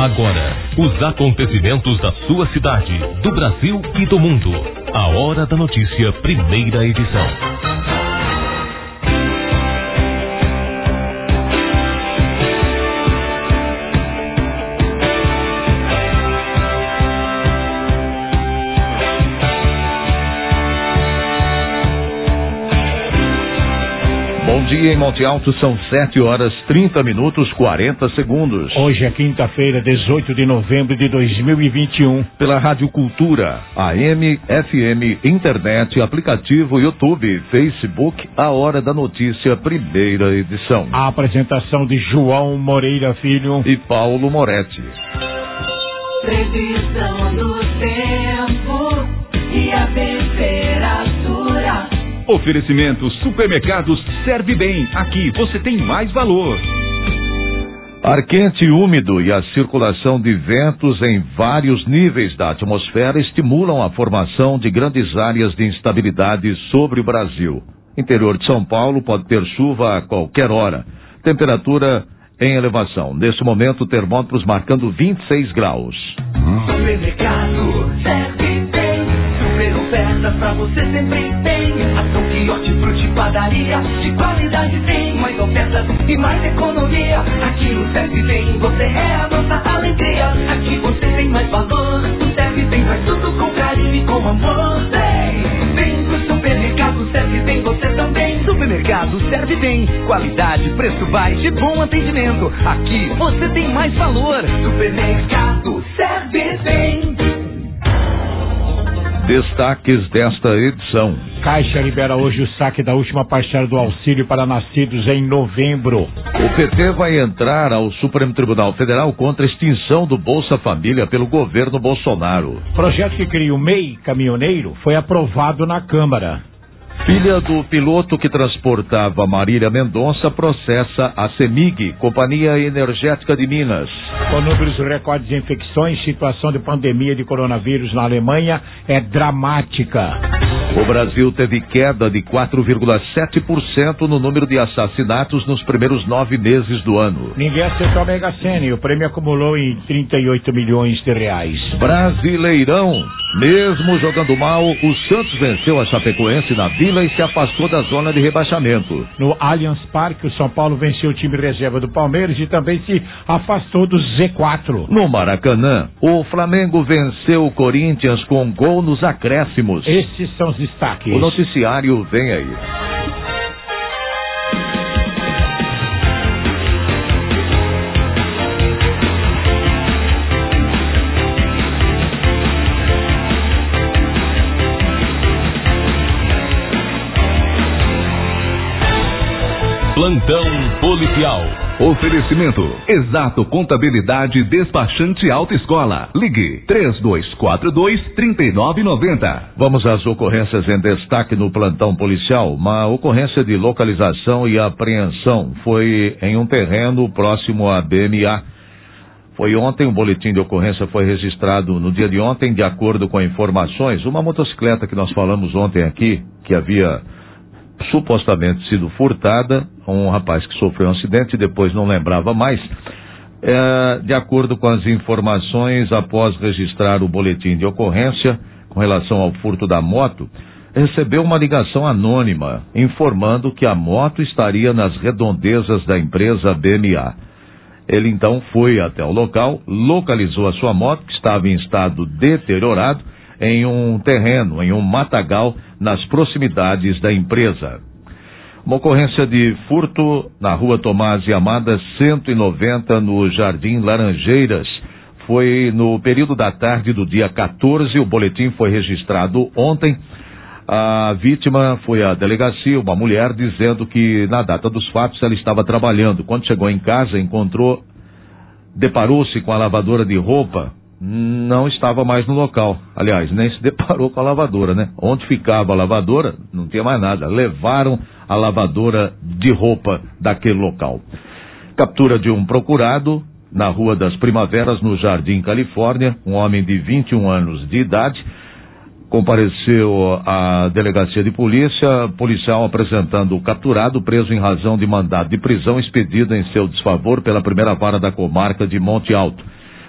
Agora, os acontecimentos da sua cidade, do Brasil e do mundo. A Hora da Notícia, primeira edição. Bom dia em Monte Alto, são 7h30, 40 segundos. Hoje é quinta-feira, 18 de novembro de 2021. Pela Rádio Cultura, AM, FM, internet, aplicativo, YouTube, Facebook, a Hora da Notícia, primeira edição. A apresentação de João Moreira Filho e Paulo Moretti. Previsão do tempo e a temperatura. Oferecimento Supermercados Serve Bem. Aqui você tem mais valor. Ar quente e úmido e a circulação de ventos em vários níveis da atmosfera estimulam a formação de grandes áreas de instabilidade sobre o Brasil. Interior de São Paulo pode ter chuva a qualquer hora. Temperatura em elevação. Neste momento, termômetros marcando 26 graus. Supermercado Serve Bem. Super ofertas pra você sempre tem. Ação, quiote, fruta, padaria. De qualidade tem. Mais ofertas e mais economia. Aqui no Serve Bem você é a nossa alegria. Aqui você tem mais valor. O Serve Bem faz tudo com carinho e com amor. Vem pro supermercado Serve Bem você também. Supermercado Serve Bem. Qualidade, preço baixo e bom atendimento. Aqui você tem mais valor. Supermercado Serve Bem. Destaques desta edição. Caixa libera hoje o saque da última parcela do auxílio para nascidos em novembro. O PT vai entrar ao Supremo Tribunal Federal contra a extinção do Bolsa Família pelo governo Bolsonaro. Projeto que cria o MEI caminhoneiro foi aprovado na Câmara. Filha do piloto que transportava Marília Mendonça processa a CEMIG, Companhia Energética de Minas. Com números recordes de infecções, situação de pandemia de coronavírus na Alemanha é dramática. O Brasil teve queda de 4,7% no número de assassinatos nos primeiros 9 meses do ano. Ninguém acertou a Mega Sena e o prêmio acumulou em 38 milhões de reais. Brasileirão. Mesmo jogando mal, o Santos venceu a Chapecoense na Vila e se afastou da zona de rebaixamento. No Allianz Parque, o São Paulo venceu o time reserva do Palmeiras e também se afastou do Z4. No Maracanã, o Flamengo venceu o Corinthians com gol nos acréscimos. Esses são os destaques. O noticiário vem aí. Plantão policial. Oferecimento Exato Contabilidade Despachante Autoescola. Ligue 3242-3990. Vamos às ocorrências em destaque no plantão policial. Uma ocorrência de localização e apreensão foi em um terreno próximo à BMA. Foi ontem, um boletim de ocorrência foi registrado no dia de ontem, de acordo com informações. Uma motocicleta que nós falamos ontem aqui, que havia supostamente sido furtada, um rapaz que sofreu um acidente e depois não lembrava mais. De acordo com as informações, após registrar o boletim de ocorrência com relação ao furto da moto, recebeu uma ligação anônima informando que a moto estaria nas redondezas da empresa BMA. Ele então foi até o local, localizou a sua moto, que estava em estado deteriorado, em um terreno, em um matagal, nas proximidades da empresa. Uma ocorrência de furto na rua Tomás e Amada, 190, no Jardim Laranjeiras. Foi no período da tarde do dia 14, o boletim foi registrado ontem. A vítima foi à delegacia, uma mulher, dizendo que na data dos fatos ela estava trabalhando. Quando chegou em casa, deparou-se com a lavadora de roupa, não estava mais no local. Aliás, nem se deparou com a lavadora, né? Onde ficava a lavadora, não tinha mais nada. Levaram a lavadora de roupa daquele local. Captura de um procurado na Rua das Primaveras, no Jardim Califórnia, um homem de 21 anos de idade. Compareceu à delegacia de polícia, policial apresentando o capturado, preso em razão de mandado de prisão expedido em seu desfavor pela primeira vara da comarca de Monte Alto.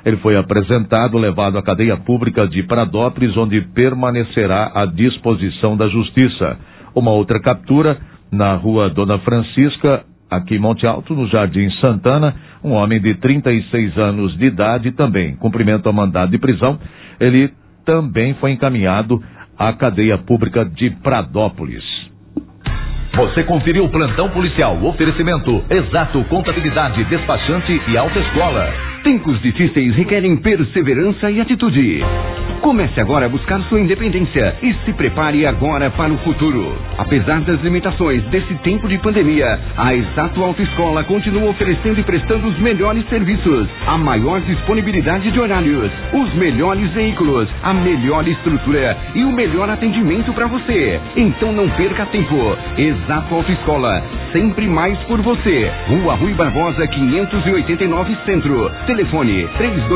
Ele foi apresentado, levado à cadeia pública de Pradópolis, onde permanecerá à disposição da Justiça. Uma outra captura na rua Dona Francisca, aqui em Monte Alto, no Jardim Santana, um homem de 36 anos de idade também cumprimenta o mandado de prisão. Ele também foi encaminhado à cadeia pública de Pradópolis. Você conferiu o Plantão Policial. Oferecimento Exato Contabilidade, Despachante e Autoescola. Tempos difíceis requerem perseverança e atitude. Comece agora a buscar sua independência e se prepare agora para o futuro. Apesar das limitações desse tempo de pandemia, a Exato Autoescola continua oferecendo e prestando os melhores serviços, a maior disponibilidade de horários, os melhores veículos, a melhor estrutura e o melhor atendimento para você. Então não perca tempo. Exato Autoescola, sempre mais por você. Rua Rui Barbosa, 589 Centro. Telefone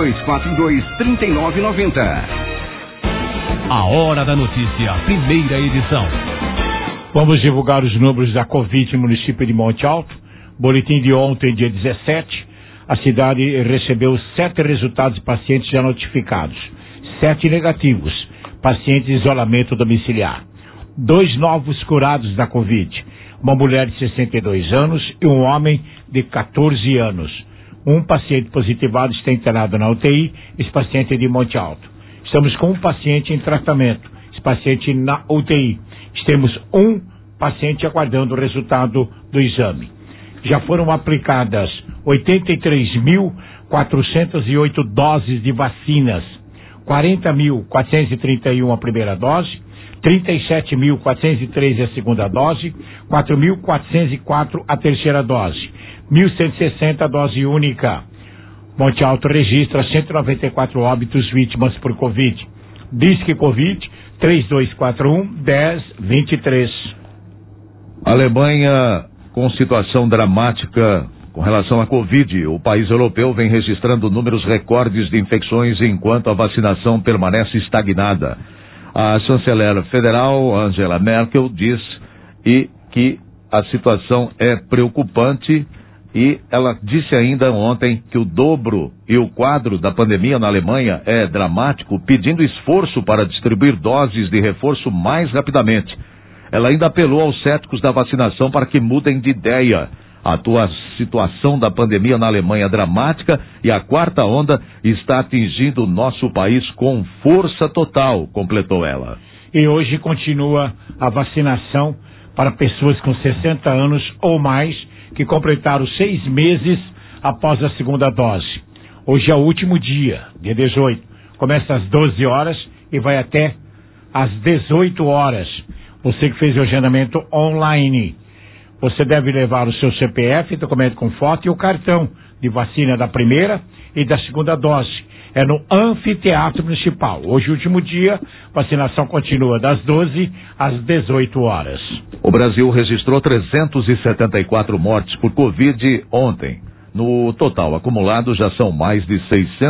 3242-3990. A Hora da Notícia, primeira edição. Vamos divulgar os números da Covid no município de Monte Alto. Boletim de ontem, dia 17. A cidade recebeu 7 resultados de pacientes já notificados. 7 negativos. Pacientes em isolamento domiciliar. 2 novos curados da Covid. Uma mulher de 62 anos e um homem de 14 anos. Um paciente positivado está internado na UTI. Esse paciente é de Monte Alto. Estamos com um paciente em tratamento. Esse paciente na UTI. Temos um paciente aguardando o resultado do exame. Já foram aplicadas 83.408 doses de vacinas. 40.431 a primeira dose. 37.403 a segunda dose. 4.404 a terceira dose. 1.160 a dose única. Monte Alto registra 194 óbitos vítimas por Covid. Disque Covid 3241-1023. Alemanha com situação dramática com relação à Covid. O país europeu vem registrando números recordes de infecções enquanto a vacinação permanece estagnada. A chanceler federal Angela Merkel diz que a situação é preocupante. E ela disse ainda ontem que o dobro e o quadro da pandemia na Alemanha é dramático, pedindo esforço para distribuir doses de reforço mais rapidamente. Ela ainda apelou aos céticos da vacinação para que mudem de ideia. A atual situação da pandemia na Alemanha é dramática e a 4ª onda está atingindo o nosso país com força total, completou ela. E hoje continua a vacinação para pessoas com 60 anos ou mais que completaram 6 meses após a segunda dose. Hoje é o último dia 18. Começa às 12 horas e vai até às 18 horas. Você que fez o agendamento online, você deve levar o seu CPF, documento com foto e o cartão de vacina da primeira e da segunda dose. É no Anfiteatro Municipal. Hoje, último dia, vacinação continua das 12 às 18 horas. O Brasil registrou 374 mortes por Covid ontem. No total acumulado, já são mais de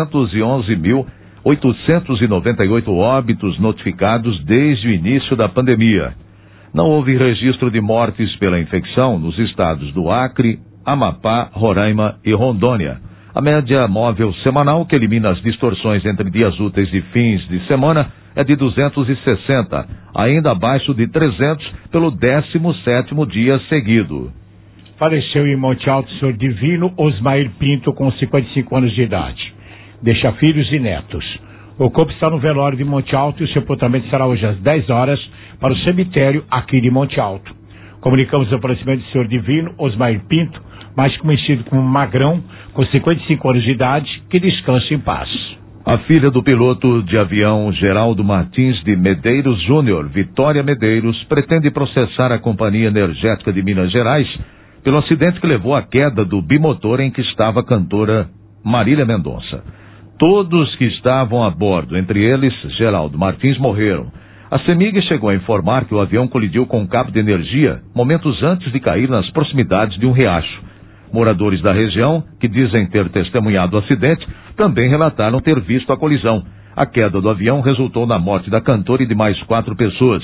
611.898 óbitos notificados desde o início da pandemia. Não houve registro de mortes pela infecção nos estados do Acre, Amapá, Roraima e Rondônia. A média móvel semanal, que elimina as distorções entre dias úteis e fins de semana, é de 260, ainda abaixo de 300 pelo 17º dia seguido. Faleceu em Monte Alto o senhor Divino Osmair Pinto, com 55 anos de idade. Deixa filhos e netos. O corpo está no velório de Monte Alto e o sepultamento será hoje às 10 horas para o cemitério aqui de Monte Alto. Comunicamos o falecimento do senhor Divino Osmair Pinto, mais conhecido como Magrão, com 55 anos de idade, que descanse em paz. A filha do piloto de avião Geraldo Martins de Medeiros Júnior, Vitória Medeiros, pretende processar a Companhia Energética de Minas Gerais pelo acidente que levou à queda do bimotor em que estava a cantora Marília Mendonça. Todos que estavam a bordo, entre eles Geraldo Martins, morreram. A CEMIG chegou a informar que o avião colidiu com um cabo de energia momentos antes de cair nas proximidades de um riacho. Moradores da região, que dizem ter testemunhado o acidente, também relataram ter visto a colisão. A queda do avião resultou na morte da cantora e de mais 4 pessoas.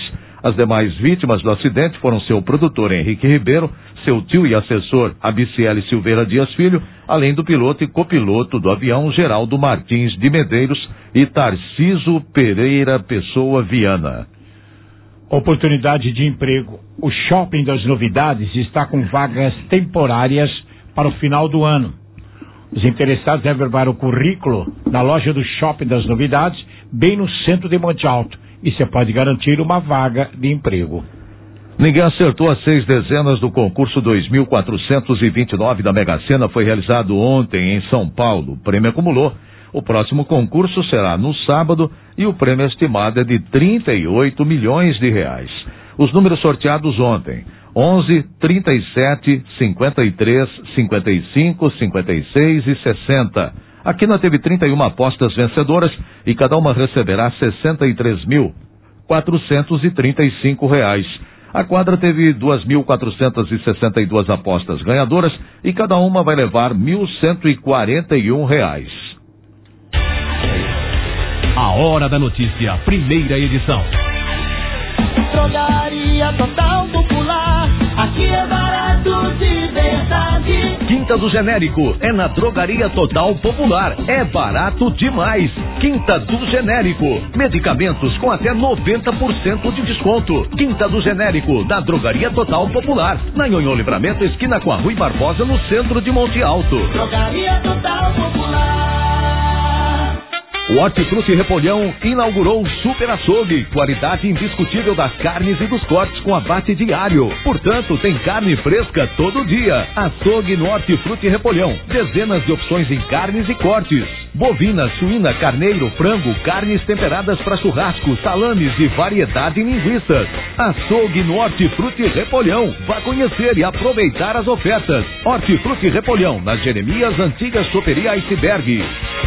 As demais vítimas do acidente foram seu produtor Henrique Ribeiro, seu tio e assessor Abiciele Silveira Dias Filho, além do piloto e copiloto do avião Geraldo Martins de Medeiros e Tarciso Pereira Pessoa Viana. Oportunidade de emprego. O Shopping das Novidades está com vagas temporárias para o final do ano. Os interessados devem levar o currículo na loja do Shopping das Novidades, bem no centro de Monte Alto, e você pode garantir uma vaga de emprego. Ninguém acertou as 6 dezenas do concurso 2.429 da Mega Sena. Foi realizado ontem em São Paulo. O prêmio acumulou. O próximo concurso será no sábado e o prêmio estimado é de 38 milhões de reais. Os números sorteados ontem: 11, 37, 53, 55, 56 e 60. A Quina teve 31 apostas vencedoras e cada uma receberá R$63.435. A quadra teve 2.462 apostas ganhadoras e cada uma vai levar R$1.141. A Hora da Notícia, primeira edição. Drogaria Total Popular, aqui é barato de verdade. Quinta do Genérico é na Drogaria Total Popular. É barato demais. Quinta do Genérico. Medicamentos com até 90% de desconto. Quinta do Genérico, da Drogaria Total Popular. Na Nhonhô Livramento, esquina com a Rui Barbosa, no centro de Monte Alto. Drogaria Total Popular. O Hortifruti Repolhão inaugurou o Super Açougue, qualidade indiscutível das carnes e dos cortes com abate diário. Portanto, tem carne fresca todo dia. Açougue no Hortifruti Repolhão. Dezenas de opções em carnes e cortes. Bovina, suína, carneiro, frango, carnes temperadas para churrasco, salames e variedade em linguiças. Açougue no Hortifruti Repolhão. Vá conhecer e aproveitar as ofertas. Hortifruti Repolhão, na Jeremias, antiga choperia Iceberg.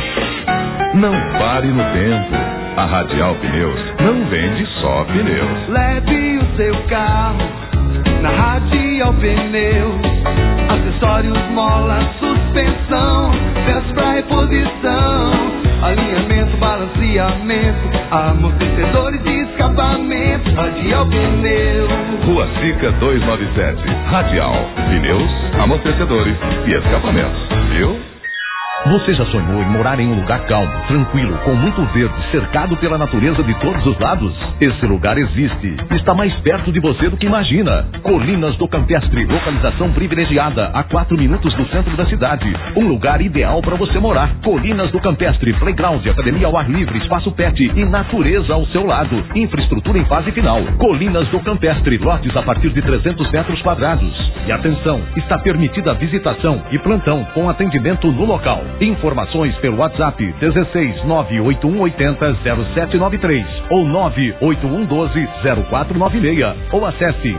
Não pare no tempo. A Radial Pneus não vende só pneus. Leve o seu carro na Radial Pneus. Acessórios, mola, suspensão, peças pra reposição, alinhamento, balanceamento, amortecedores e escapamento. Radial Pneus. Rua Sica 297. Radial Pneus, amortecedores e escapamentos. Viu? Você já sonhou em morar em um lugar calmo, tranquilo, com muito verde, cercado pela natureza de todos os lados? Esse lugar existe. Está mais perto de você do que imagina. Colinas do Campestre, localização privilegiada, a 4 minutos do centro da cidade. Um lugar ideal para você morar. Colinas do Campestre, playground, academia ao ar livre, espaço pet e natureza ao seu lado. Infraestrutura em fase final. Colinas do Campestre, lotes a partir de 300 metros quadrados. E atenção, está permitida a visitação e plantão com atendimento no local. Informações pelo WhatsApp 16 98180 0793 ou 98112 0496 ou acesse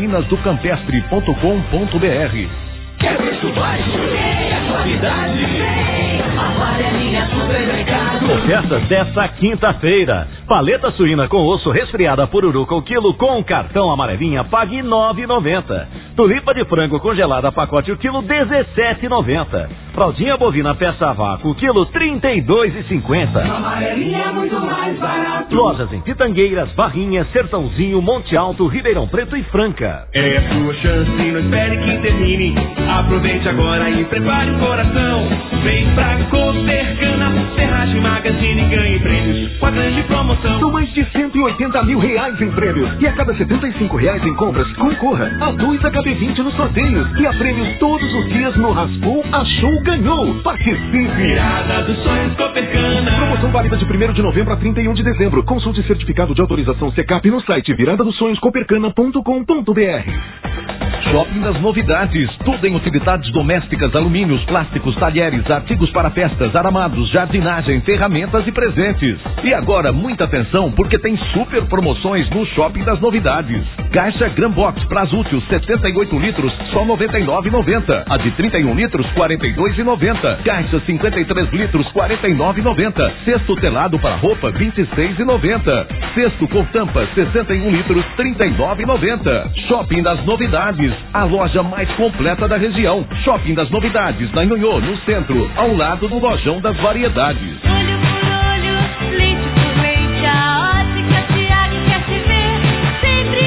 colinasdocampestre.com.br. Quer preço baixo? É qualidade. Amarelinha Supermercado. Ofertas desta quinta-feira. Paleta suína com osso resfriada Pururuca o quilo com cartão Amarelinha, pague R$ 9,90. Tulipa de frango congelada pacote o quilo R$ 17,90. Fraldinha bovina peça a vácuo o quilo R$ 32,50. Amarelinha é muito mais barato. Lojas em Pitangueiras, Barrinha, Sertãozinho, Monte Alto, Ribeirão Preto e Franca. É a sua chance, não espere que termine. Aproveite agora e prepare o coração. Vem pra Copercana, Ferragem Magazine e ganhe prêmios com a grande promoção. São mais de R$180 mil em prêmios. E a cada R$75 em compras, concorra a 2 HB20 nos sorteios. E a prêmios todos os dias no Raspou, Achou, Ganhou. Participe! Virada dos Sonhos Copercana. Promoção válida de 1º de novembro a 31 de dezembro. Consulte certificado de autorização Secap no site viradadosonhoscopercana.com.br. Shopping das Novidades, tudo em utilidades domésticas, alumínios, plásticos, talheres, artigos para festas, aramados, jardinagem, ferramentas e presentes. E agora, muita atenção, porque tem super promoções no Shopping das Novidades. Caixa Grambox, prazo útil, 78 litros, só R$ 99,90. A de 31 litros, R$ 42,90. Caixa 53 litros, R$ 49,90. Cesto telado para roupa, R$ 26,90. Cesto com tampa, 61 litros, R$ 39,90. Shopping das Novidades, a loja mais completa da região. Shopping das Novidades, na Nhonhô, no centro, ao lado do Lojão das Variedades. Olho por olho, leite por leite, a Ótica Tiago quer te ver sempre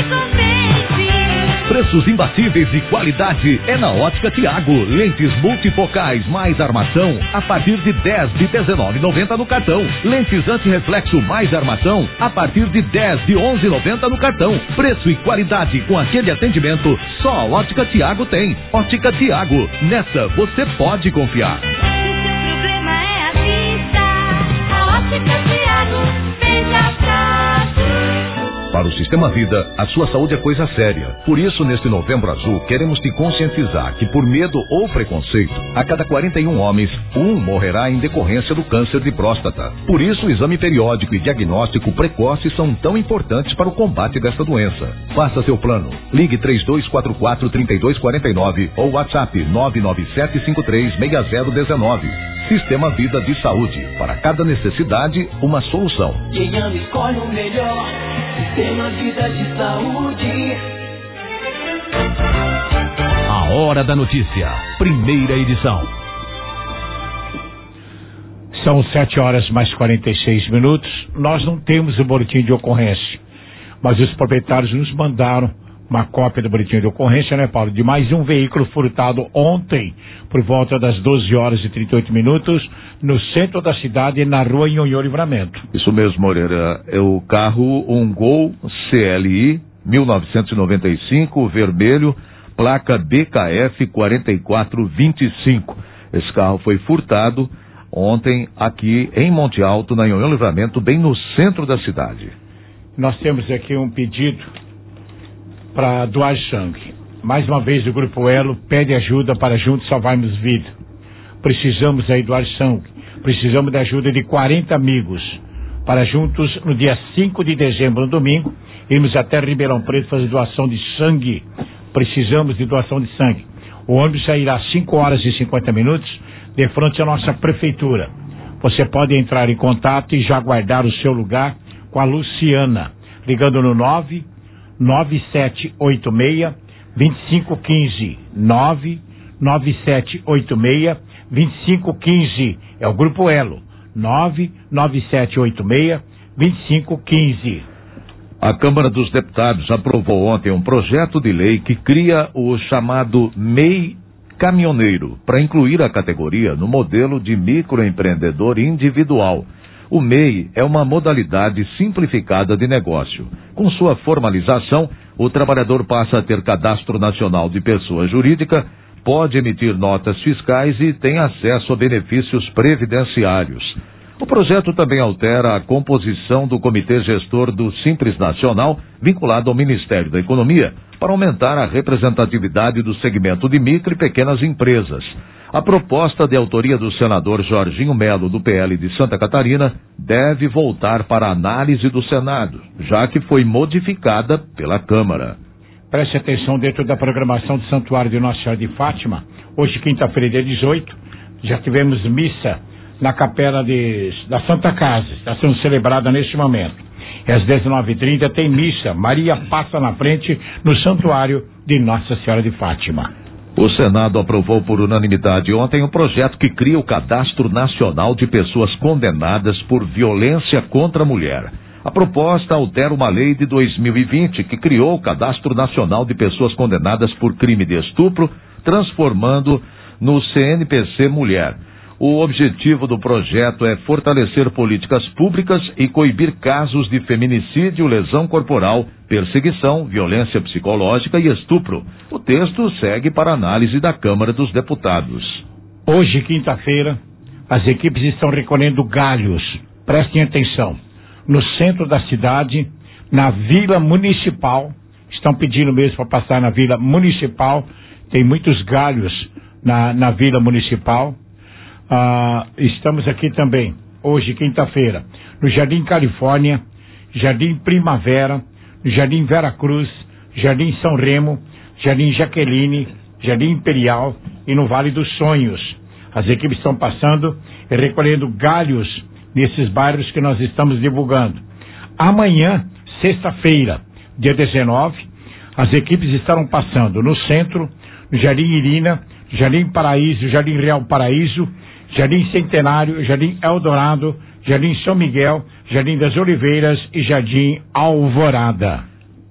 Preços imbatíveis e qualidade é na Ótica Tiago. Lentes multifocais mais armação a partir de 10 de R$19,90 no cartão. Lentes antirreflexo mais armação a partir de 10 de R$11,90 no cartão. Preço e qualidade com aquele atendimento só a Ótica Tiago tem. Ótica Tiago, nessa você pode confiar. Se o seu problema é a vista, a Ótica Tiago veja pra ti. Para o Sistema Vida, a sua saúde é coisa séria. Por isso, neste Novembro Azul, queremos te conscientizar que por medo ou preconceito, a cada 41 homens, um morrerá em decorrência do câncer de próstata. Por isso, o exame periódico e diagnóstico precoce são tão importantes para o combate desta doença. Faça seu plano. Ligue 3244-3249 ou WhatsApp 997536019. Sistema Vida de Saúde. Para cada necessidade, uma solução. Quem ama escolhe o melhor. Sistema Vida de Saúde. A Hora da Notícia, primeira edição. São 7h mais 46. Nós não temos o boletim de ocorrência, mas os proprietários nos mandaram uma cópia do boletim de ocorrência, né, Paulo? De mais um veículo furtado ontem, por volta das 12h38, no centro da cidade, na rua Nhonhô Livramento. Isso mesmo, Moreira. É o carro, um Gol CLI 1995, vermelho, placa BKF 4425. Esse carro foi furtado ontem aqui em Monte Alto, na Nhonhô Livramento, bem no centro da cidade. Nós temos aqui um pedido para doar sangue. Mais uma vez o Grupo Elo pede ajuda para juntos salvarmos vida. Precisamos aí doar sangue. Precisamos da ajuda de 40 amigos para juntos, no dia 5 de dezembro, no domingo, irmos até Ribeirão Preto fazer doação de sangue. Precisamos de doação de sangue. O ônibus sairá às 5h50 de frente à nossa prefeitura. Você pode entrar em contato e já guardar o seu lugar com a Luciana, ligando no 99786-2515. 99786-2515. É o Grupo Elo. 99786-2515. A Câmara dos Deputados aprovou ontem um projeto de lei que cria o chamado MEI caminhoneiro, para incluir a categoria no modelo de microempreendedor individual. O MEI é uma modalidade simplificada de negócio. Com sua formalização, o trabalhador passa a ter cadastro nacional de pessoa jurídica, pode emitir notas fiscais e tem acesso a benefícios previdenciários. O projeto também altera a composição do Comitê Gestor do Simples Nacional, vinculado ao Ministério da Economia, para aumentar a representatividade do segmento de micro e pequenas empresas. A proposta de autoria do senador Jorginho Melo, do PL de Santa Catarina, deve voltar para análise do Senado, já que foi modificada pela Câmara. Preste atenção dentro da programação do Santuário de Nossa Senhora de Fátima. Hoje, quinta-feira, dia 18, já tivemos missa na capela da Santa Casa. Está sendo celebrada neste momento. E às 19h30 tem missa. Maria passa na frente no Santuário de Nossa Senhora de Fátima. O Senado aprovou por unanimidade ontem um projeto que cria o Cadastro Nacional de Pessoas Condenadas por Violência contra a Mulher. A proposta altera uma lei de 2020 que criou o Cadastro Nacional de Pessoas Condenadas por Crime de Estupro, transformando no CNPC Mulher. O objetivo do projeto é fortalecer políticas públicas e coibir casos de feminicídio, lesão corporal, perseguição, violência psicológica e estupro. O texto segue para análise da Câmara dos Deputados. Hoje, quinta-feira, as equipes estão recolhendo galhos. Prestem atenção. No centro da cidade, na Vila Municipal, estão pedindo mesmo para passar na Vila Municipal. Tem muitos galhos na Vila Municipal. Estamos aqui também, hoje, quinta-feira, no Jardim Califórnia, Jardim Primavera, Jardim Vera Cruz, Jardim São Remo, Jardim Jaqueline, Jardim Imperial e no Vale dos Sonhos. As equipes estão passando e recolhendo galhos nesses bairros que nós estamos divulgando. Amanhã, sexta-feira, dia 19, as equipes estarão passando no centro, no Jardim Irina, Jardim Paraíso, Jardim Real Paraíso, Jardim Centenário, Jardim Eldorado, Jardim São Miguel, Jardim das Oliveiras e Jardim Alvorada.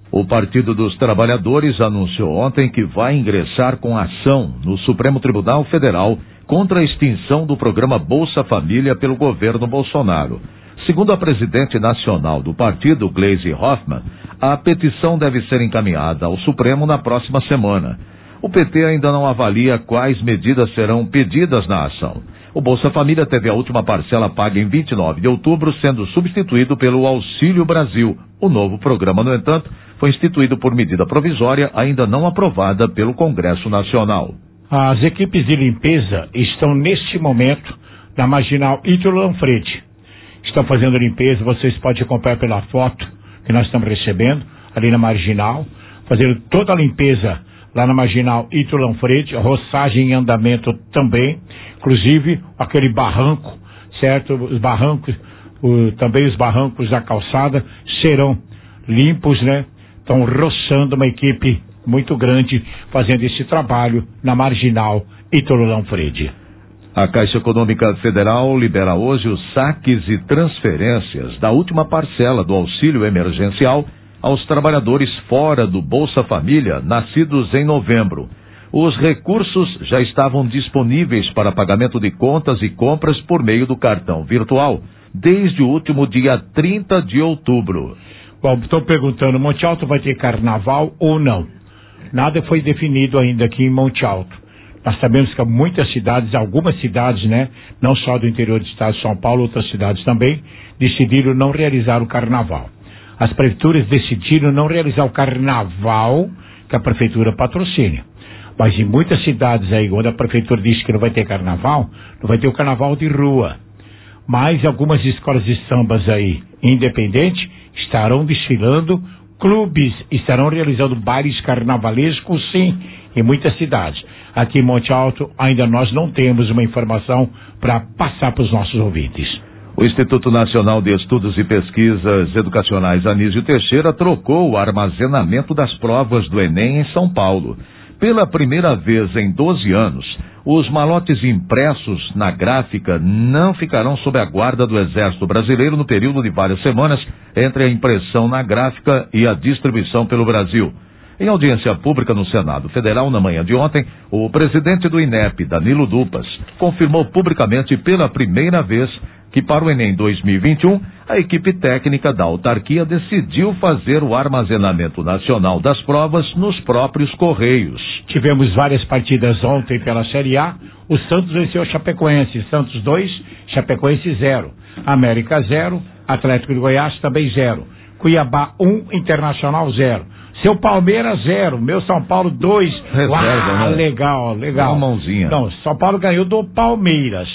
O Partido dos Trabalhadores anunciou ontem que vai ingressar com ação no Supremo Tribunal Federal contra a extinção do programa Bolsa Família pelo governo Bolsonaro. Segundo a presidente nacional do partido, Gleisi Hoffmann, a petição deve ser encaminhada ao Supremo na próxima semana. O PT ainda não avalia quais medidas serão pedidas na ação. O Bolsa Família teve a última parcela paga em 29 de outubro, sendo substituído pelo Auxílio Brasil. O novo programa, no entanto, foi instituído por medida provisória, ainda não aprovada pelo Congresso Nacional. As equipes de limpeza estão neste momento na Marginal Ítalo Lanfredi. Estão fazendo limpeza, vocês podem acompanhar pela foto que nós estamos recebendo, ali na Marginal, fazendo toda a limpeza lá na Marginal Ítalo Lanfredi, roçagem em andamento também, inclusive aquele barranco, certo? Os barrancos, também os barrancos da calçada serão limpos, né? Estão roçando, uma equipe muito grande fazendo esse trabalho na Marginal Ítalo Lanfredi. A Caixa Econômica Federal libera hoje os saques e transferências da última parcela do auxílio emergencial aos trabalhadores fora do Bolsa Família, nascidos em novembro. Os recursos já estavam disponíveis para pagamento de contas e compras por meio do cartão virtual, desde o último dia 30 de outubro. Bom, estou perguntando, Monte Alto vai ter carnaval ou não? Nada foi definido ainda aqui em Monte Alto. Nós sabemos que muitas cidades, algumas cidades, né, não só do interior do estado de São Paulo, outras cidades também, decidiram não realizar o carnaval. As prefeituras decidiram não realizar o carnaval que a prefeitura patrocina. Mas em muitas cidades aí, onde a prefeitura diz que não vai ter carnaval, não vai ter o carnaval de rua. Mas algumas escolas de sambas aí, independentes, estarão desfilando, clubes estarão realizando bailes carnavalescos, sim, em muitas cidades. Aqui em Monte Alto, ainda nós não temos uma informação para passar para os nossos ouvintes. O Instituto Nacional de Estudos e Pesquisas Educacionais Anísio Teixeira trocou o armazenamento das provas do Enem em São Paulo. Pela primeira vez em 12 anos, os malotes impressos na gráfica não ficarão sob a guarda do Exército Brasileiro no período de várias semanas entre a impressão na gráfica e a distribuição pelo Brasil. Em audiência pública no Senado Federal na manhã de ontem, o presidente do INEP, Danilo Dupas, confirmou publicamente pela primeira vez que para o Enem 2021, a equipe técnica da autarquia decidiu fazer o armazenamento nacional das provas nos próprios Correios. Tivemos várias partidas ontem pela Série A. O Santos venceu o Chapecoense. Santos 2, Chapecoense 0. América 0, Atlético de Goiás também 0. Cuiabá 1, Internacional 0. Seu Palmeiras 0, meu São Paulo 2. Reserva, né? Legal. Uma mãozinha. Não, São Paulo ganhou do Palmeiras.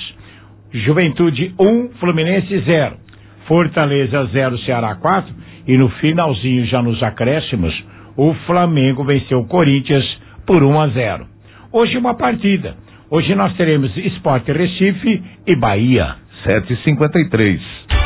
Juventude 1, Fluminense 0. Fortaleza 0, Ceará 4. E no finalzinho, já nos acréscimos, o Flamengo venceu o Corinthians por 1-0. Hoje uma partida. Hoje nós teremos Sport Recife e Bahia. 7h53.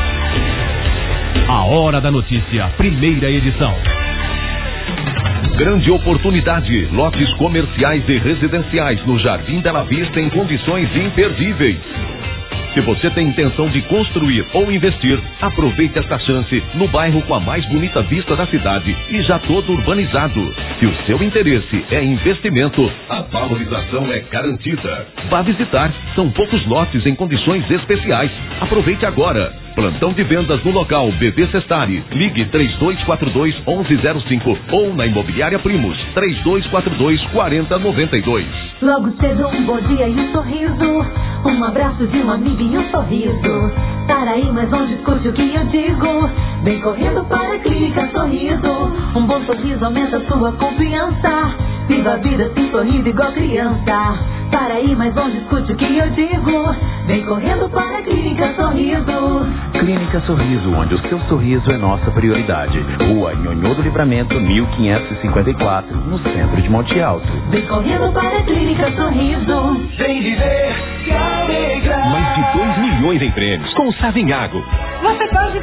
A Hora da Notícia, primeira edição. Grande oportunidade, lotes comerciais e residenciais no Jardim Bela Vista em condições imperdíveis. Se você tem intenção de construir ou investir, aproveite esta chance no bairro com a mais bonita vista da cidade e já todo urbanizado. Se o seu interesse é investimento, a valorização é garantida. Vá visitar, são poucos lotes em condições especiais. Aproveite agora. Plantão de vendas no local BB Sestari. Ligue 3242-1105 ou na Imobiliária Primos 3242-4092. Logo cedo um bom dia e um sorriso, um abraço de um amigo e um sorriso. Para aí, mas não discute o que eu digo. Vem correndo para a Clínica Sorriso. Um bom sorriso aumenta sua confiança. Viva a vida assim sorrindo igual criança. Para aí, mas não discute o que eu digo. Vem correndo para a Clínica Sorriso. Clínica Sorriso, onde o seu sorriso é nossa prioridade. Rua Nhonhô do Livramento, 1554, no centro de Monte Alto. Vem correndo para a Clínica Sorriso. Vem viver, se alegrar. Mais de 2 milhões em prêmios com o Savinhago. Você pode ganhar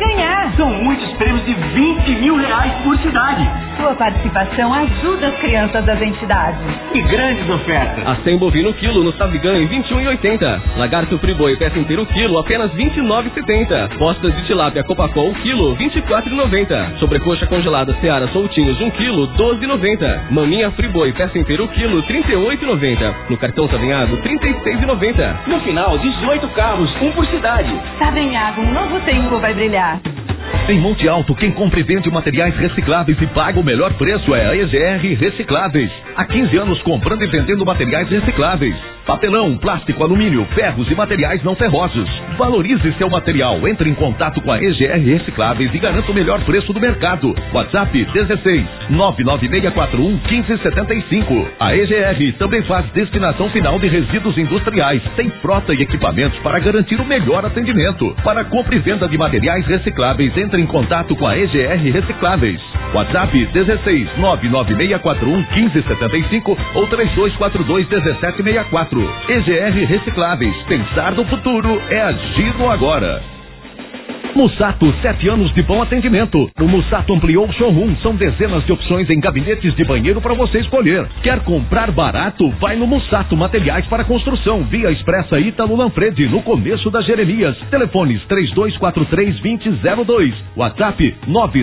é? São muitos prêmios de R$20 mil por cidade. Sua participação ajuda as crianças das entidades. E grandes ofertas. Acém bovino quilo no Savigan em 21,80. Lagarto friboi peça inteiro quilo apenas 29,70. Postas de tilápia Copacol quilo 24,90. Sobrecoxa congelada Seara soltinhos 1 quilo 12,90. Maminha friboi peça inteiro quilo 38,90. No cartão Savinhago 36,90. No final, 18 carros, um por cidade. Savinhago, um novo tempo vai brilhar. Em Monte Alto, quem compra e vende materiais recicláveis e paga o melhor preço é a EGR Recicláveis. Há 15 anos comprando e vendendo materiais recicláveis. Papelão, plástico, alumínio, ferros e materiais não ferrosos. Valorize seu material. Entre em contato com a EGR Recicláveis e garanta o melhor preço do mercado. WhatsApp 16 99641 1575. A EGR também faz destinação final de resíduos industriais. Tem frota e equipamentos para garantir o melhor atendimento. Para compra e venda de materiais recicláveis, entre em contato com a EGR Recicláveis. WhatsApp 16 99641 1575 ou 3242 1764. EGR Recicláveis. Pensar no futuro é agir no agora. Mussato, 7 anos de bom atendimento. O Mussato ampliou o showroom. São dezenas de opções em gabinetes de banheiro para você escolher. Quer comprar barato? Vai no Mussato Materiais para Construção. Via Expressa Ítalo Lanfredi, no começo da Jeremias. Telefones 3243-2002. WhatsApp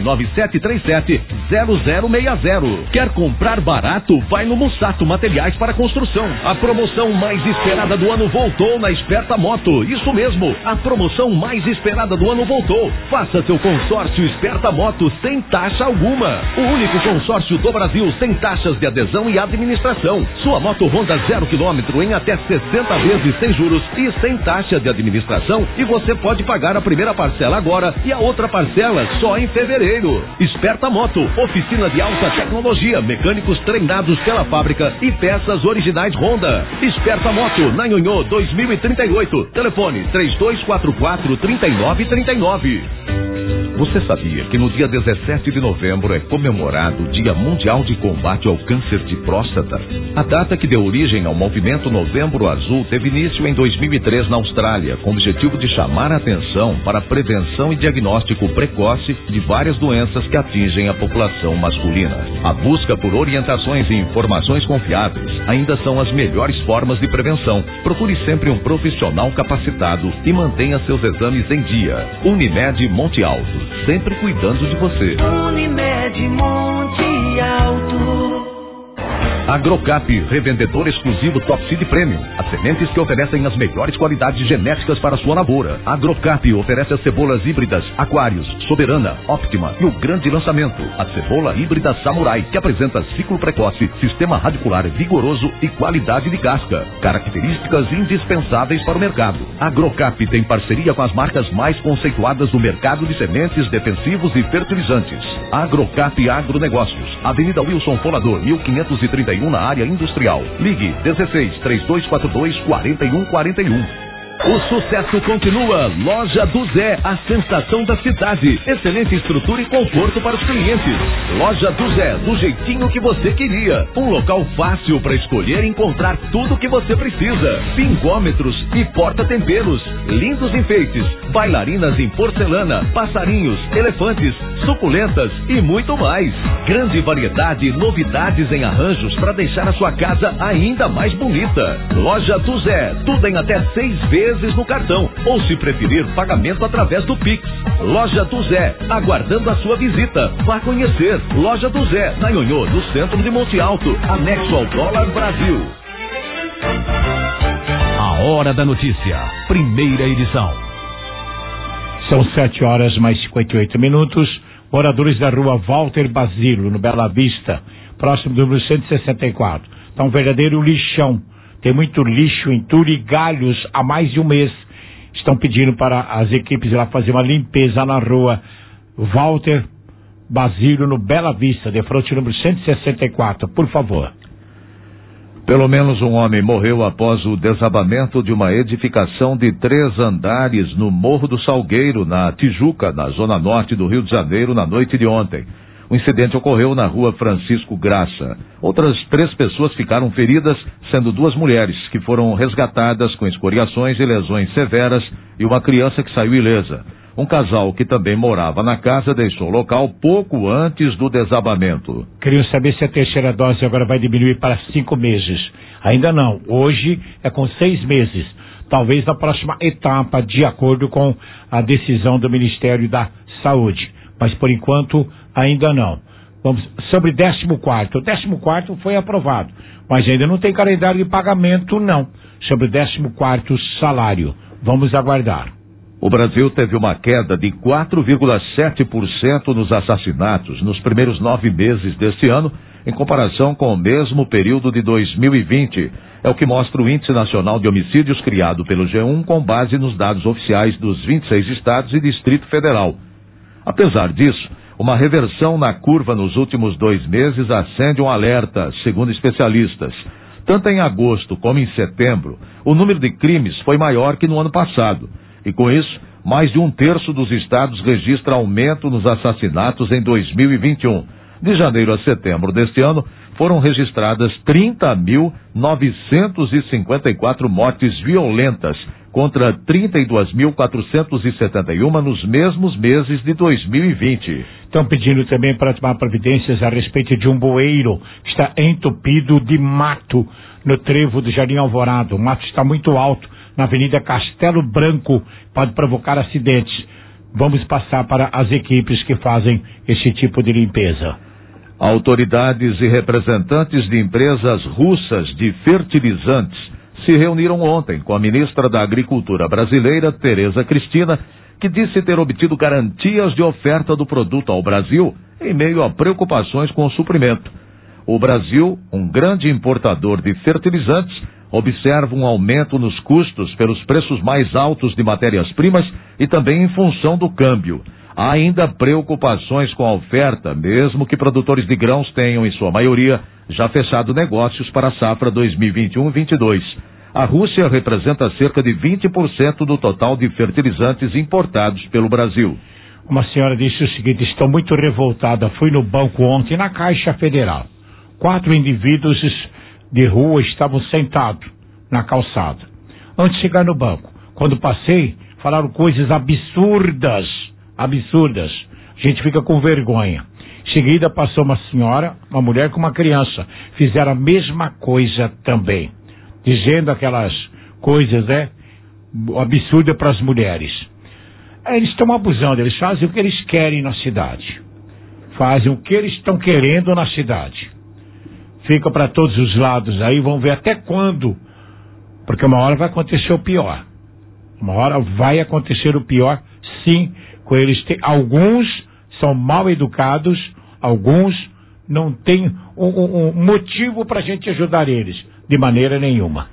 99737-0060. Quer comprar barato? Vai no Mussato Materiais para Construção. A promoção mais esperada do ano voltou na Esperta Moto. Isso mesmo, a promoção mais esperada do ano voltou. Faça seu consórcio Esperta Moto sem taxa alguma. O único consórcio do Brasil sem taxas de adesão e administração. Sua moto Honda 0 km em até 60 vezes sem juros e sem taxa de administração. E você pode pagar a primeira parcela agora e a outra parcela só em fevereiro. Esperta Moto, oficina de alta tecnologia, mecânicos treinados pela fábrica e peças originais Honda. Esperta Moto, na Nhonhô 2038. Telefone 3244-3939. Você sabia que no dia 17 de novembro é comemorado o Dia Mundial de Combate ao Câncer de Próstata? A data que deu origem ao movimento Novembro Azul teve início em 2003 na Austrália, com o objetivo de chamar a atenção para a prevenção e diagnóstico precoce de várias doenças que atingem a população masculina. A busca por orientações e informações confiáveis ainda são as melhores formas de prevenção. Procure sempre um profissional capacitado e mantenha seus exames em dia. Unimed Monte Alto, sempre cuidando de você. Unimed Monte Alto. Agrocap, revendedor exclusivo Top Seed Premium. As sementes que oferecem as melhores qualidades genéticas para sua lavoura. Agrocap oferece as cebolas híbridas Aquários, Soberana, Optima e o grande lançamento, a cebola híbrida Samurai, que apresenta ciclo precoce, sistema radicular vigoroso e qualidade de casca. Características indispensáveis para o mercado. Agrocap tem parceria com as marcas mais conceituadas do mercado de sementes, defensivos e fertilizantes. Agrocap Agronegócios, Avenida Wilson Folador, 1531, na área industrial. Ligue 16 3242 4141. O sucesso continua. Loja do Zé, a sensação da cidade. Excelente estrutura e conforto para os clientes. Loja do Zé, do jeitinho que você queria. Um local fácil para escolher e encontrar tudo o que você precisa. Pingômetros e porta-temperos. Lindos enfeites. Bailarinas em porcelana, passarinhos, elefantes, suculentas e muito mais. Grande variedade e novidades em arranjos para deixar a sua casa ainda mais bonita. Loja do Zé, tudo em até 6 vezes no cartão, ou se preferir, pagamento através do Pix. Loja do Zé, aguardando a sua visita. Vá conhecer. Loja do Zé, na Nhonhô, no centro de Monte Alto, anexo ao Dólar Brasil. A Hora da Notícia, primeira edição. São 7 horas mais 58 minutos. Moradores da rua Walter Basílio, no Bela Vista, próximo do número 164. Está um verdadeiro lixão. Tem muito lixo, entulho e galhos há mais de um mês. Estão pedindo para as equipes ir lá fazer uma limpeza na rua Walter Basílio, no Bela Vista, de frente número 164, por favor. Pelo menos um homem morreu após o desabamento de uma edificação de 3 andares no Morro do Salgueiro, na Tijuca, na zona norte do Rio de Janeiro, na noite de ontem. O incidente ocorreu na rua Francisco Graça. Outras 3 pessoas ficaram feridas, sendo 2 mulheres, que foram resgatadas com escoriações e lesões severas, e uma criança que saiu ilesa. Um casal que também morava na casa deixou o local pouco antes do desabamento. Queriam saber se a terceira dose agora vai diminuir para 5 meses. Ainda não. Hoje é com 6 meses. Talvez na próxima etapa, de acordo com a decisão do Ministério da Saúde. Mas por enquanto ainda não. Vamos sobre 14º. O 14º foi aprovado, mas ainda não tem calendário de pagamento, não. Sobre o 14º salário. Vamos aguardar. O Brasil teve uma queda de 4,7% nos assassinatos nos primeiros 9 meses deste ano, em comparação com o mesmo período de 2020. É o que mostra o Índice Nacional de Homicídios criado pelo G1 com base nos dados oficiais dos 26 estados e Distrito Federal. Apesar disso, uma reversão na curva nos últimos 2 meses acende um alerta, segundo especialistas. Tanto em agosto como em setembro, o número de crimes foi maior que no ano passado. E com isso, mais de 1/3 dos estados registra aumento nos assassinatos em 2021. De janeiro a setembro deste ano, foram registradas 30.954 mortes violentas, contra 32.471 nos mesmos meses de 2020. Estão pedindo também para tomar providências a respeito de um bueiro que está entupido de mato no trevo do Jardim Alvorada. O mato está muito alto na Avenida Castelo Branco, pode provocar acidentes. Vamos passar para as equipes que fazem esse tipo de limpeza. Autoridades e representantes de empresas russas de fertilizantes se reuniram ontem com a ministra da Agricultura brasileira, Tereza Cristina, que disse ter obtido garantias de oferta do produto ao Brasil em meio a preocupações com o suprimento. O Brasil, um grande importador de fertilizantes, observa um aumento nos custos pelos preços mais altos de matérias-primas e também em função do câmbio. Há ainda preocupações com a oferta, mesmo que produtores de grãos tenham, em sua maioria, já fechado negócios para a safra 2021-22. A Rússia representa cerca de 20% do total de fertilizantes importados pelo Brasil. Uma senhora disse o seguinte: estou muito revoltada, fui no banco ontem na Caixa Federal. 4 indivíduos de rua estavam sentados na calçada. Antes de chegar no banco, quando passei, falaram coisas absurdas. A gente fica com vergonha. Em seguida passou uma senhora, uma mulher com uma criança. Fizeram a mesma coisa também. Dizendo aquelas coisas, absurdas para as mulheres. Eles estão abusando, eles fazem o que eles querem na cidade. Fazem o que eles estão querendo na cidade. Fica para todos os lados aí, vão ver até quando. Porque uma hora vai acontecer o pior. Uma hora vai acontecer o pior, sim, com eles. Alguns são mal educados, alguns não têm um motivo para a gente ajudar eles, de maneira nenhuma.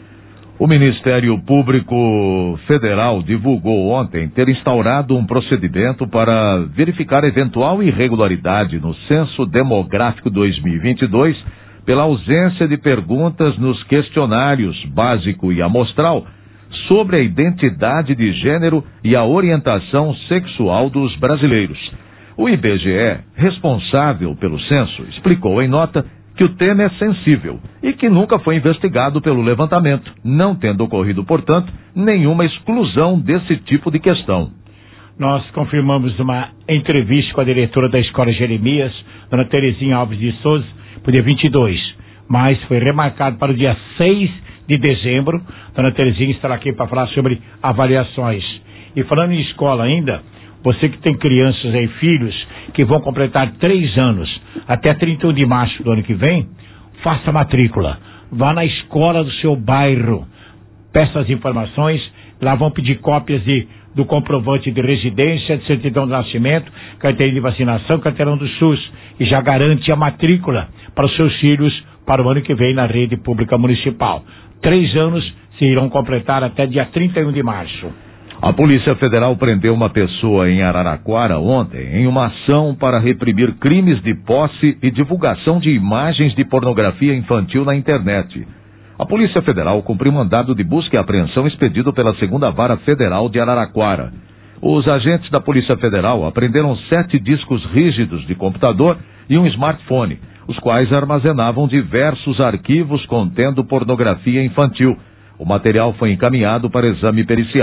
O Ministério Público Federal divulgou ontem ter instaurado um procedimento para verificar eventual irregularidade no Censo Demográfico 2022 pela ausência de perguntas nos questionários básico e amostral sobre a identidade de gênero e a orientação sexual dos brasileiros. O IBGE, responsável pelo censo, explicou em nota que o tema é sensível e que nunca foi investigado pelo levantamento, não tendo ocorrido, portanto, nenhuma exclusão desse tipo de questão. Nós confirmamos uma entrevista com a diretora da Escola Jeremias, dona Terezinha Alves de Souza, para o dia 22, mas foi remarcado para o dia 6 de dezembro. Dona Terezinha estará aqui para falar sobre avaliações. E falando em escola ainda, você que tem crianças aí, filhos, que vão completar 3 anos, até 31 de março do ano que vem, faça matrícula. Vá na escola do seu bairro, peça as informações, lá vão pedir cópias do comprovante de residência, de certidão de nascimento, carteirinha de vacinação, carteirão do SUS, e já garante a matrícula para os seus filhos para o ano que vem na rede pública municipal. 3 anos se irão completar até dia 31 de março. A Polícia Federal prendeu uma pessoa em Araraquara ontem em uma ação para reprimir crimes de posse e divulgação de imagens de pornografia infantil na internet. A Polícia Federal cumpriu mandado de busca e apreensão expedido pela 2ª Vara Federal de Araraquara. Os agentes da Polícia Federal apreenderam 7 discos rígidos de computador e um smartphone, os quais armazenavam diversos arquivos contendo pornografia infantil. O material foi encaminhado para exame pericial.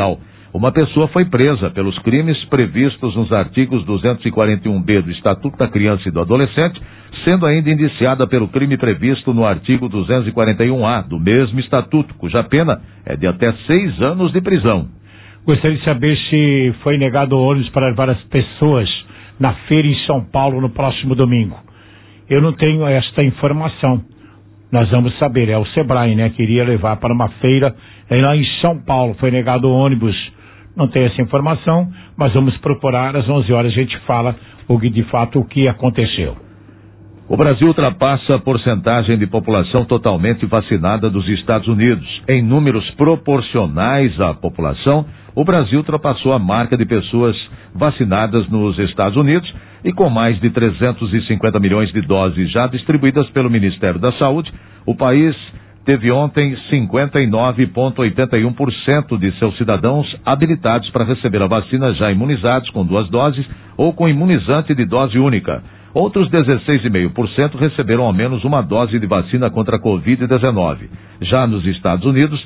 uma pessoa foi presa pelos crimes previstos nos artigos 241B do Estatuto da Criança e do Adolescente, sendo ainda indiciada pelo crime previsto no artigo 241A do mesmo Estatuto, cuja pena é de até 6 anos de prisão. Gostaria de saber se foi negado ônibus para levar as pessoas na feira em São Paulo no próximo domingo. Eu não tenho esta informação. Nós vamos saber, é o Sebrae, né? Queria levar para uma feira lá em São Paulo, foi negado ônibus. Não tem essa informação, mas vamos procurar, às 11 horas a gente fala de fato o que aconteceu. O Brasil ultrapassa a porcentagem de população totalmente vacinada dos Estados Unidos. Em números proporcionais à população, o Brasil ultrapassou a marca de pessoas vacinadas nos Estados Unidos e com mais de 350 milhões de doses já distribuídas pelo Ministério da Saúde, o país teve ontem 59,81% de seus cidadãos habilitados para receber a vacina já imunizados com 2 doses ou com imunizante de dose única. Outros 16,5% receberam ao menos uma dose de vacina contra a Covid-19. Já nos Estados Unidos,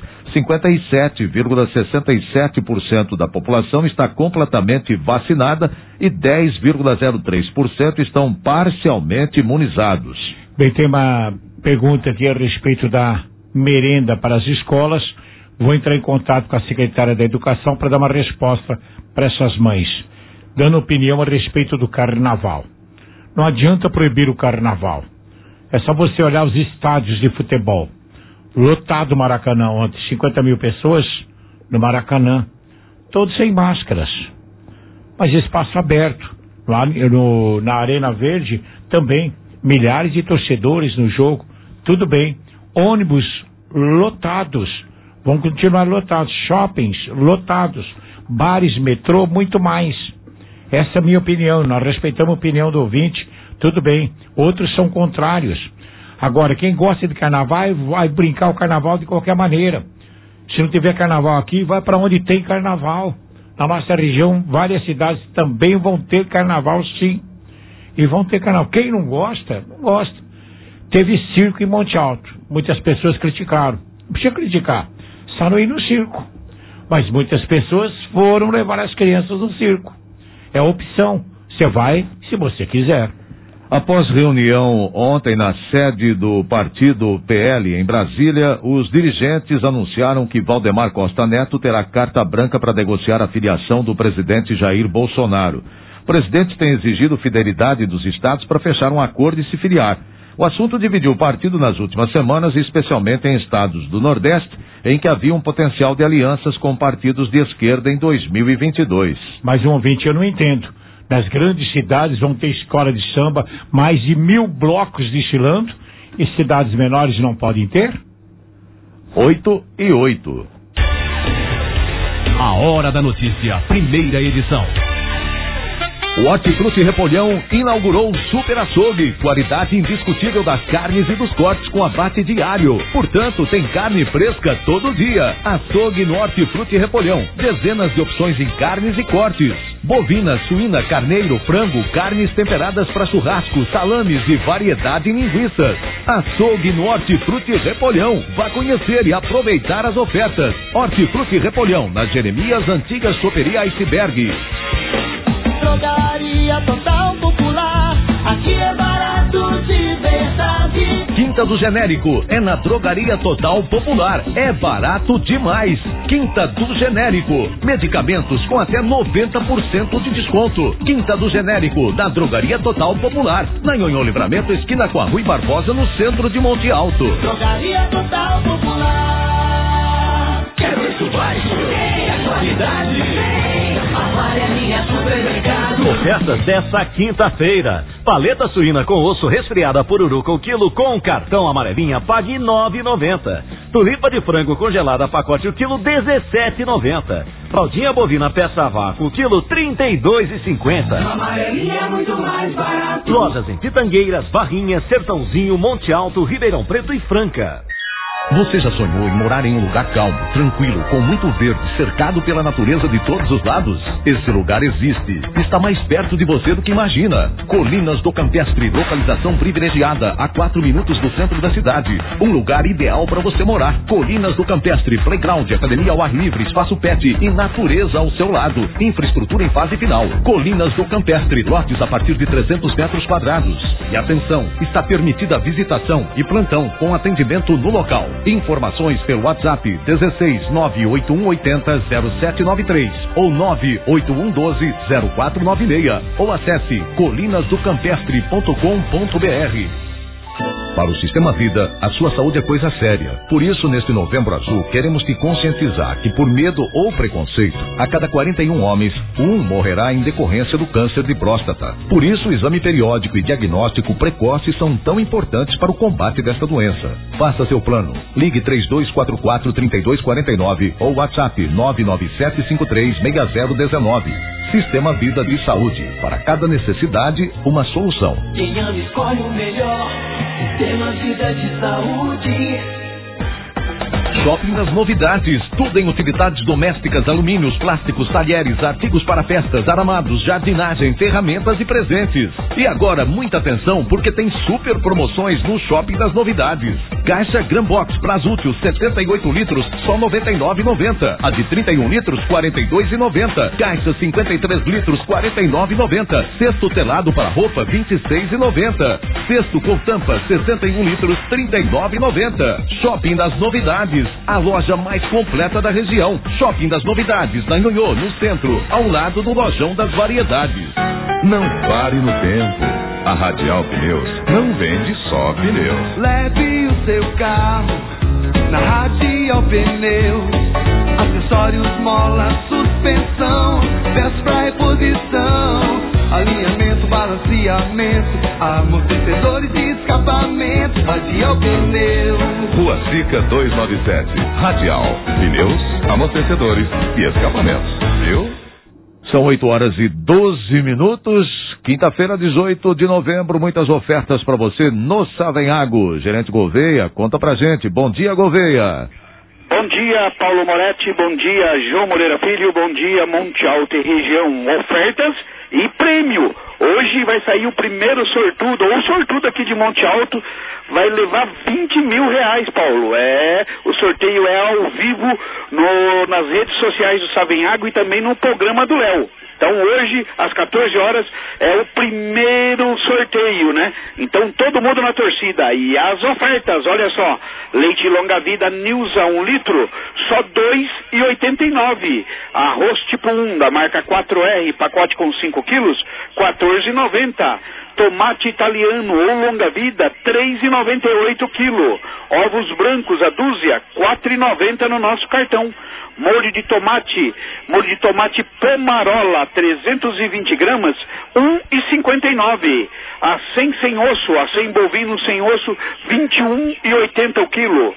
57,67% da população está completamente vacinada e 10,03% estão parcialmente imunizados. Bem, tem uma pergunta aqui a respeito da merenda para as escolas. Vou entrar em contato com a secretária da Educação para dar uma resposta para essas mães, dando opinião a respeito do carnaval. Não adianta proibir o carnaval. É só você olhar os estádios de futebol. Lotado o Maracanã ontem, 50 mil pessoas no Maracanã, todos sem máscaras. Mas espaço aberto. Lá na Arena Verde também, milhares de torcedores no jogo, tudo bem. Ônibus lotados, vão continuar lotados. Shoppings lotados, bares, metrô, muito mais. Essa é a minha opinião, nós respeitamos a opinião do ouvinte, tudo bem. Outros são contrários. Agora, quem gosta de carnaval vai brincar o carnaval de qualquer maneira. Se não tiver carnaval aqui, vai para onde tem carnaval. Na nossa região, várias cidades também vão ter carnaval, sim. E vão ter carnaval. Quem não gosta, não gosta. Teve circo em Monte Alto. Muitas pessoas criticaram. Não precisa criticar. Só não ir no circo. Mas muitas pessoas foram levar as crianças no circo. É a opção. Você vai se você quiser. Após reunião ontem na sede do partido PL em Brasília, os dirigentes anunciaram que Valdemar Costa Neto terá carta branca para negociar a filiação do presidente Jair Bolsonaro. O presidente tem exigido fidelidade dos estados para fechar um acordo e se filiar. O assunto dividiu o partido nas últimas semanas, especialmente em estados do Nordeste, em que havia um potencial de alianças com partidos de esquerda em 2022. Mas um ouvinte, eu não entendo. Nas grandes cidades vão ter escola de samba, mais de 1.000 blocos desfilando, e cidades menores não podem ter? 8:08. A Hora da Notícia, primeira edição. O Hortifruti Repolhão inaugurou o Super Açougue, qualidade indiscutível das carnes e dos cortes com abate diário. Portanto, tem carne fresca todo dia. Açougue no Hortifruti Repolhão. Dezenas de opções em carnes e cortes. Bovina, suína, carneiro, frango, carnes temperadas para churrasco, salames e variedade em linguiças. Açougue no Hortifruti Repolhão. Vá conhecer e aproveitar as ofertas. Hortifruti Repolhão, na Jeremias Antiga Choperia Iceberg. Drogaria Total Popular, aqui é barato de verdade. Quinta do Genérico é na Drogaria Total Popular, é barato demais. Quinta do Genérico, medicamentos com até 90% de desconto. Quinta do Genérico, da Drogaria Total Popular, na Nhonhô Livramento, esquina com a Rui Barbosa, no centro de Monte Alto. Drogaria Total Popular. Quer preço baixo? Tem a qualidade. Amarelinha Supermercado. Ofertas dessa quinta-feira. Paleta suína com osso resfriada Pururuca o quilo com cartão Amarelinha, pague R$ 9,90. Tulipa de frango congelada pacote o quilo R$ 17,90. Fraldinha bovina peça a vácuo o quilo R$ 32,50. Amarelinha é muito mais barato. Lojas em Pitangueiras, Barrinha, Sertãozinho, Monte Alto, Ribeirão Preto e Franca. Você já sonhou em morar em um lugar calmo, tranquilo, com muito verde, cercado pela natureza de todos os lados? Esse lugar existe. Está mais perto de você do que imagina. Colinas do Campestre, localização privilegiada, a 4 minutos do centro da cidade. Um lugar ideal para você morar. Colinas do Campestre, playground, academia ao ar livre, espaço pet e natureza ao seu lado. Infraestrutura em fase final. Colinas do Campestre, lotes a partir de 300 metros quadrados. E atenção, está permitida a visitação e plantão com atendimento no local. Informações pelo WhatsApp 16 98180 0793 ou 98112 0496 ou acesse colinasdocampestre.com.br. Para o Sistema Vida, a sua saúde é coisa séria. Por isso, neste Novembro Azul, queremos te conscientizar que por medo ou preconceito, a cada 41 homens, um morrerá em decorrência do câncer de próstata. Por isso, o exame periódico e diagnóstico precoce são tão importantes para o combate desta doença. Faça seu plano. Ligue 3244-3249 ou WhatsApp 997536019. Sistema Vida de Saúde. Para cada necessidade, uma solução. Quem ama escolhe o melhor. Sistema Vida de Saúde. Shopping das Novidades, tudo em utilidades domésticas, alumínios, plásticos, talheres, artigos para festas, aramados, jardinagem, ferramentas e presentes. E agora, muita atenção, porque tem super promoções no Shopping das Novidades. Caixa Grambox Brasútil 78 litros, só R$ 99,90. A de 31 litros, R$ 42,90. Caixa 53 litros, R$ 49,90. Cesto telado para roupa, R$ 26,90. Cesto com tampa, 61 litros, R$ 39,90. Shopping das Novidades, a loja mais completa da região. Shopping das Novidades, na Nhonhô, no centro, ao lado do Lojão das Variedades. Não pare no tempo. A Radial Pneus não vende só pneus. Leve o seu carro na Radial Pneus. Acessórios, mola, suspensão, peças pra reposição, alinhamento, balanceamento, amortecedores e escapamento. Radial Pneus. Rua Sica 297. Radial Pneus, amortecedores e escapamentos. Viu? São 8h12. Quinta-feira, 18 de novembro, muitas ofertas para você no Savenhago. Gerente Gouveia, conta pra gente. Bom dia, Gouveia. Bom dia, Paulo Moretti. Bom dia, João Moreira Filho. Bom dia, Monte Alto e região. Ofertas e prêmio. Hoje vai sair o primeiro sortudo, ou sortudo aqui de Monte Alto, vai levar R$20 mil, Paulo. O sorteio é ao vivo nas redes sociais do Savenhago e também no programa do Léo. Então hoje, às 14 horas, é o primeiro sorteio, né? Então todo mundo na torcida. E as ofertas, olha só, leite longa vida Nilza 1 litro, só R$ 2,89. Arroz tipo 1 da marca 4R, pacote com 5 quilos, R$ 14,90. Tomate italiano ou longa vida, R$ 3,98 quilo. Ovos brancos, a dúzia, R$ 4,90 no nosso cartão. Molho de tomate Pomarola, 320 gramas, R$ 1,59. Acém sem osso, acém bovino sem osso, R$ 21,80 o quilo.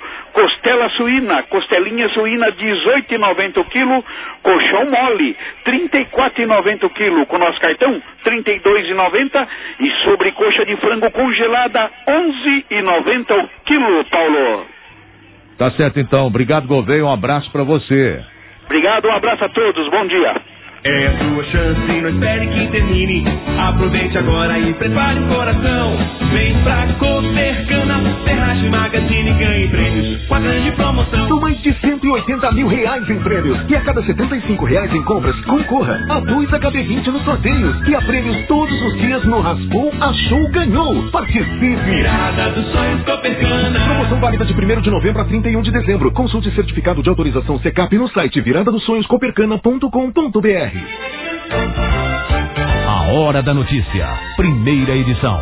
Costelinha suína, R$ 18,90 o quilo. Colchão mole, R$ 34,90 o quilo. Com nosso cartão, R$ 32,90. E sobrecoxa de frango congelada, R$ 11,90 o quilo, Paulo. Tá certo então, obrigado, Gouveia, um abraço pra você. Obrigado, um abraço a todos, bom dia. É a sua chance, não espere que termine. Aproveite agora e prepare o coração. Vem pra Copercana, Ferragem Magazine, ganhe prêmios com a grande promoção. São mais de R$180 mil em prêmios. E a cada R$75 em compras, concorra a 2 HB20 nos sorteios. E a prêmios todos os dias no Raspou, Achou, Ganhou. Participe! Virada dos sonhos Copercana. Promoção válida de 1º de novembro a 31 de dezembro. Consulte certificado de autorização Secap no site viradadosonhoscopercana.com.br. A Hora da Notícia, primeira edição.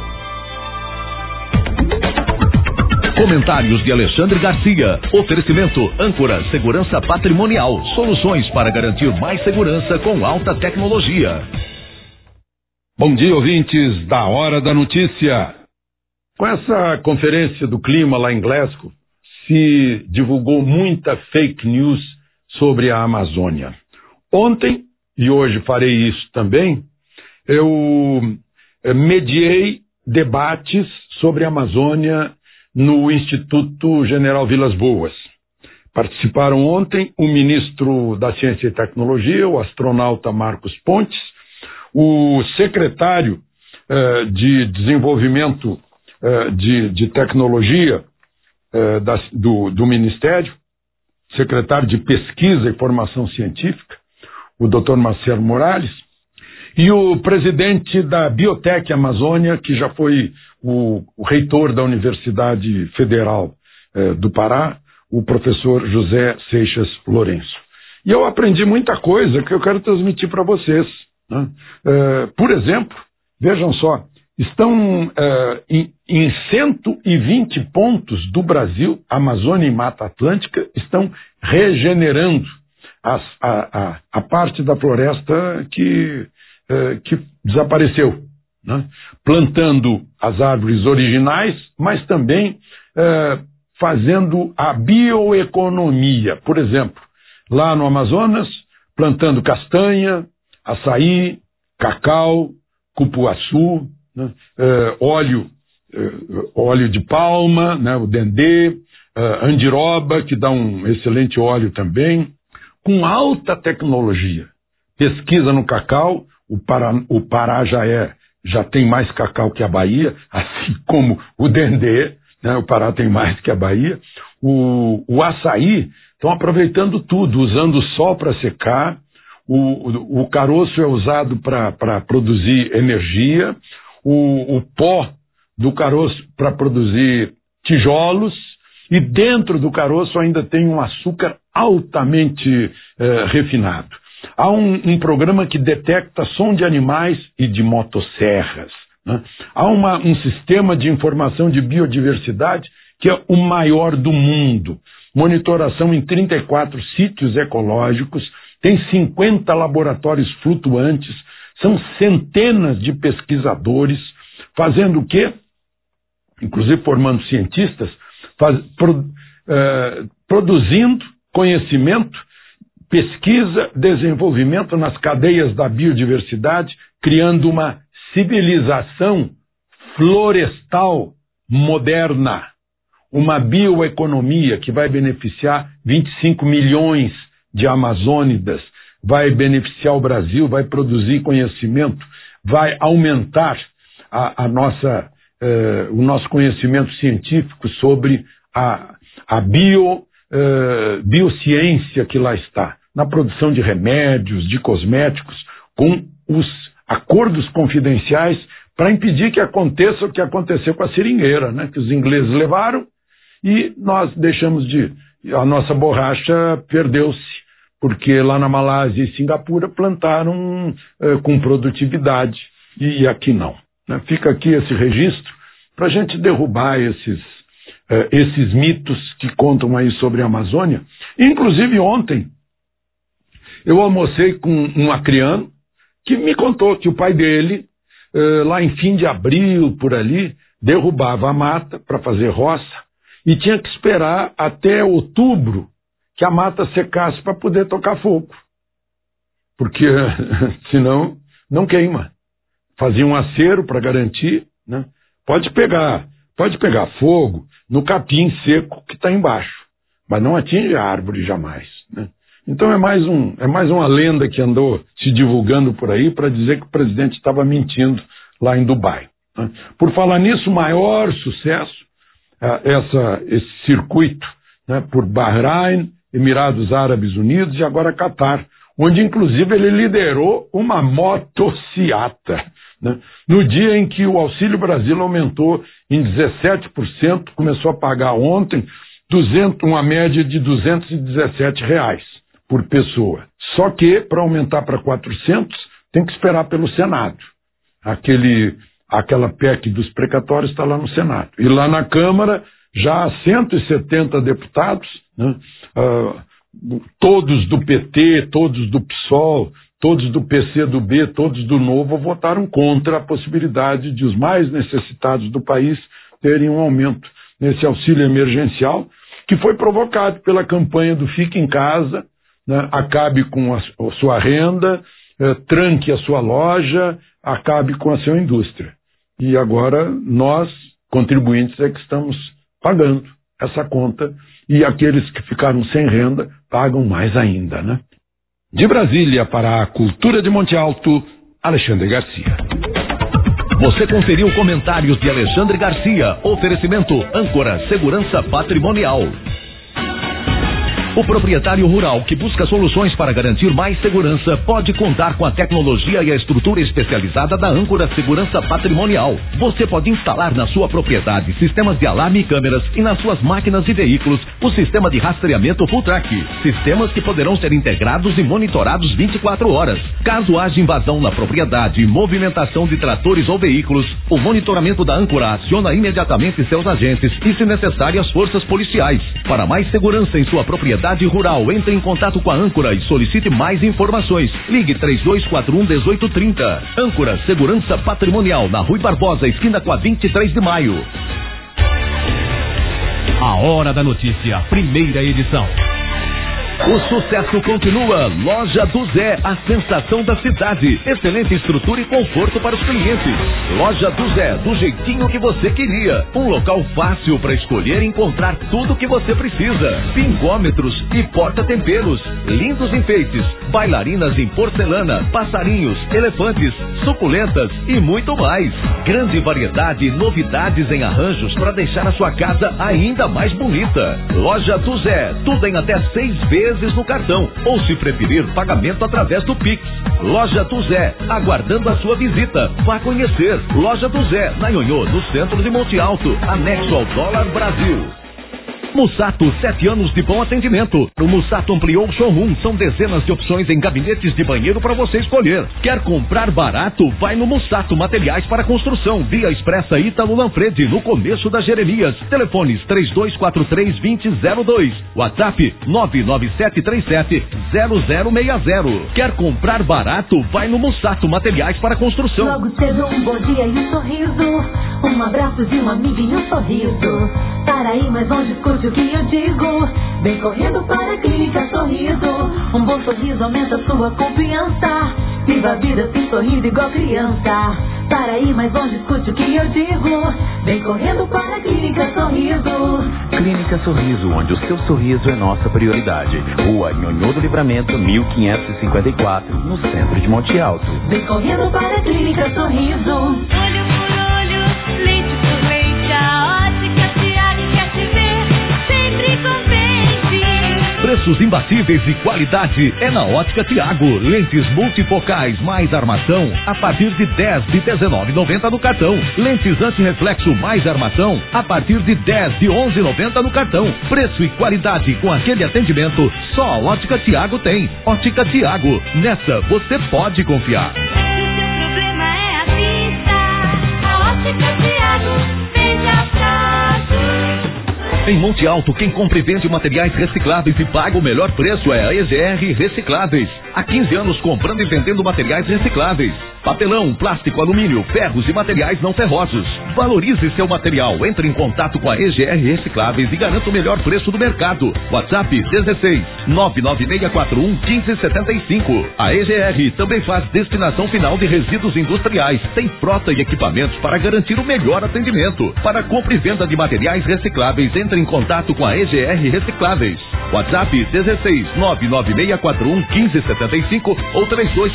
Comentários de Alexandre Garcia. Oferecimento Âncora Segurança Patrimonial. Soluções para garantir mais segurança com alta tecnologia. Bom dia, ouvintes da Hora da Notícia. Com essa conferência do clima lá em Glasgow, se divulgou muita fake news sobre a Amazônia. Ontem, e hoje farei isso também, eu mediei debates sobre a Amazônia no Instituto General Vilas Boas. Participaram ontem o ministro da Ciência e Tecnologia, o astronauta Marcos Pontes, o secretário de Desenvolvimento de Tecnologia do Ministério, secretário de Pesquisa e Formação Científica, o Dr. Marcelo Morales, e o presidente da Biotech Amazônia, que já foi o reitor da Universidade Federal do Pará, o professor José Seixas Lourenço. E eu aprendi muita coisa que eu quero transmitir para vocês, né? Por exemplo, vejam só, estão em 120 pontos do Brasil, Amazônia e Mata Atlântica, estão regenerando a parte da floresta que desapareceu, né? Plantando as árvores originais, mas também fazendo a bioeconomia. Por exemplo, lá no Amazonas, plantando castanha, açaí, cacau, cupuaçu, né? Óleo de palma, né? O dendê, andiroba, que dá um excelente óleo também, com alta tecnologia. Pesquisa no cacau, o Pará já tem mais cacau que a Bahia, assim como o dendê, né? O Pará tem mais que a Bahia. O açaí, estão aproveitando tudo, usando o sol para secar, o caroço é usado para produzir energia, o pó do caroço para produzir tijolos, e dentro do caroço ainda tem um açúcar altamente refinado. Há um programa que detecta som de animais e de motosserras, né? Há um sistema de informação de biodiversidade que é o maior do mundo. Monitoração em 34 sítios ecológicos, tem 50 laboratórios flutuantes, são centenas de pesquisadores fazendo o quê? Inclusive formando cientistas, produzindo conhecimento, pesquisa, desenvolvimento nas cadeias da biodiversidade, criando uma civilização florestal moderna, uma bioeconomia que vai beneficiar 25 milhões de amazônidas, vai beneficiar o Brasil, vai produzir conhecimento, vai aumentar o nosso conhecimento científico sobre a biociência que lá está, na produção de remédios, de cosméticos, com os acordos confidenciais para impedir que aconteça o que aconteceu com a seringueira, né? Que os ingleses levaram e nós deixamos a nossa borracha perdeu-se, porque lá na Malásia e Singapura plantaram com produtividade e aqui não, né? Fica aqui esse registro para a gente derrubar esses mitos que contam aí sobre a Amazônia. Inclusive ontem eu almocei com um acriano que me contou que o pai dele, lá em fim de abril, por ali, derrubava a mata para fazer roça e tinha que esperar até outubro que a mata secasse para poder tocar fogo, porque senão não queima. Fazia um acero para garantir, né? Pode pegar fogo no capim seco que está embaixo, mas não atinge a árvore jamais, né? Então é mais uma lenda que andou se divulgando por aí para dizer que o presidente estava mentindo lá em Dubai, né? Por falar nisso, o maior sucesso, esse circuito, né, por Bahrein, Emirados Árabes Unidos e agora Catar, onde inclusive ele liderou uma motociata, né? No dia em que o Auxílio Brasil aumentou em 17%, começou a pagar ontem uma média de R$217 por pessoa. Só que, para aumentar para 400, tem que esperar pelo Senado. Aquela PEC dos precatórios está lá no Senado. E lá na Câmara, já há 170 deputados, né? Todos do PT, todos do PSOL, todos do PCdoB, todos do Novo votaram contra a possibilidade de os mais necessitados do país terem um aumento nesse auxílio emergencial, que foi provocado pela campanha do Fique em Casa, né? Acabe com a sua renda, tranque a sua loja, acabe com a sua indústria. E agora nós, contribuintes, é que estamos pagando essa conta e aqueles que ficaram sem renda pagam mais ainda, né? De Brasília para a Cultura de Monte Alto, Alexandre Garcia. Você conferiu comentários de Alexandre Garcia. Oferecimento Âncora Segurança Patrimonial. O proprietário rural que busca soluções para garantir mais segurança pode contar com a tecnologia e a estrutura especializada da Âncora Segurança Patrimonial. Você pode instalar na sua propriedade sistemas de alarme e câmeras e nas suas máquinas e veículos o sistema de rastreamento Full Track. Sistemas que poderão ser integrados e monitorados 24 horas. Caso haja invasão na propriedade e movimentação de tratores ou veículos, o monitoramento da Âncora aciona imediatamente seus agentes e, se necessário, as forças policiais. Para mais segurança em sua propriedade rural, entre em contato com a Âncora e solicite mais informações. Ligue 3241-1830. Âncora Segurança Patrimonial, na Rui Barbosa, esquina com a 23 de maio. A Hora da Notícia, primeira edição. O sucesso continua. Loja do Zé, a sensação da cidade. Excelente estrutura e conforto para os clientes. Loja do Zé, do jeitinho que você queria. Um local fácil para escolher e encontrar tudo o que você precisa. Pingômetros e porta-temperos. Lindos enfeites. Bailarinas em porcelana, passarinhos, elefantes, suculentas e muito mais. Grande variedade e novidades em arranjos para deixar a sua casa ainda mais bonita. Loja do Zé, tudo em até 6 vezes no cartão, ou se preferir, pagamento através do Pix. Loja do Zé, aguardando a sua visita. Vá conhecer. Loja do Zé, na Nhonhô, no centro de Monte Alto, anexo ao Dólar Brasil. Mussato, 7 anos de bom atendimento. O Mussato ampliou o showroom. São dezenas de opções em gabinetes de banheiro para você escolher. Quer comprar barato? Vai no Mussato Materiais para Construção. Via Expressa Ítalo Lanfredi, no começo da Jeremias. Telefones 3243-2002. WhatsApp 99737-0060. Quer comprar barato? Vai no Mussato Materiais para Construção. Logo cedo um bom dia e um sorriso. Um abraço de um amigo e um sorriso. Para aí, mas não discute o que eu digo. Vem correndo para a Clínica Sorriso. Um bom sorriso aumenta sua confiança. Viva a vida assim sorrindo igual criança. Para aí, mas não discute o que eu digo. Vem correndo para a Clínica Sorriso. Clínica Sorriso, onde o seu sorriso é nossa prioridade. Rua Nhonhô do Livramento, 1554, no centro de Monte Alto. Vem correndo para a Clínica Sorriso. Olho por olho, leite por leite, a ótica Tiago quer te ver, sempre contente. Preços imbatíveis e qualidade é na Ótica Tiago. Lentes multifocais mais armação a partir de 10 de R$19,90 no cartão. Lentes antirreflexo mais armação a partir de 10 de R$11,90 no cartão. Preço e qualidade com aquele atendimento só a Ótica Tiago tem. Ótica Tiago, nessa você pode confiar. Se o seu problema é a vista, a ótica Tiago vem de atrás. Em Monte Alto, quem compra e vende materiais recicláveis e paga o melhor preço é a EGR Recicláveis. Há 15 anos comprando e vendendo materiais recicláveis. Papelão, plástico, alumínio, ferros e materiais não ferrosos. Valorize seu material. Entre em contato com a EGR Recicláveis e garanta o melhor preço do mercado. WhatsApp 16 99641 1575. A EGR também faz destinação final de resíduos industriais. Tem frota e equipamentos para garantir o melhor atendimento. Para compra e venda de materiais recicláveis, entre em contato com a EGR Recicláveis. WhatsApp 16 99641 1575 ou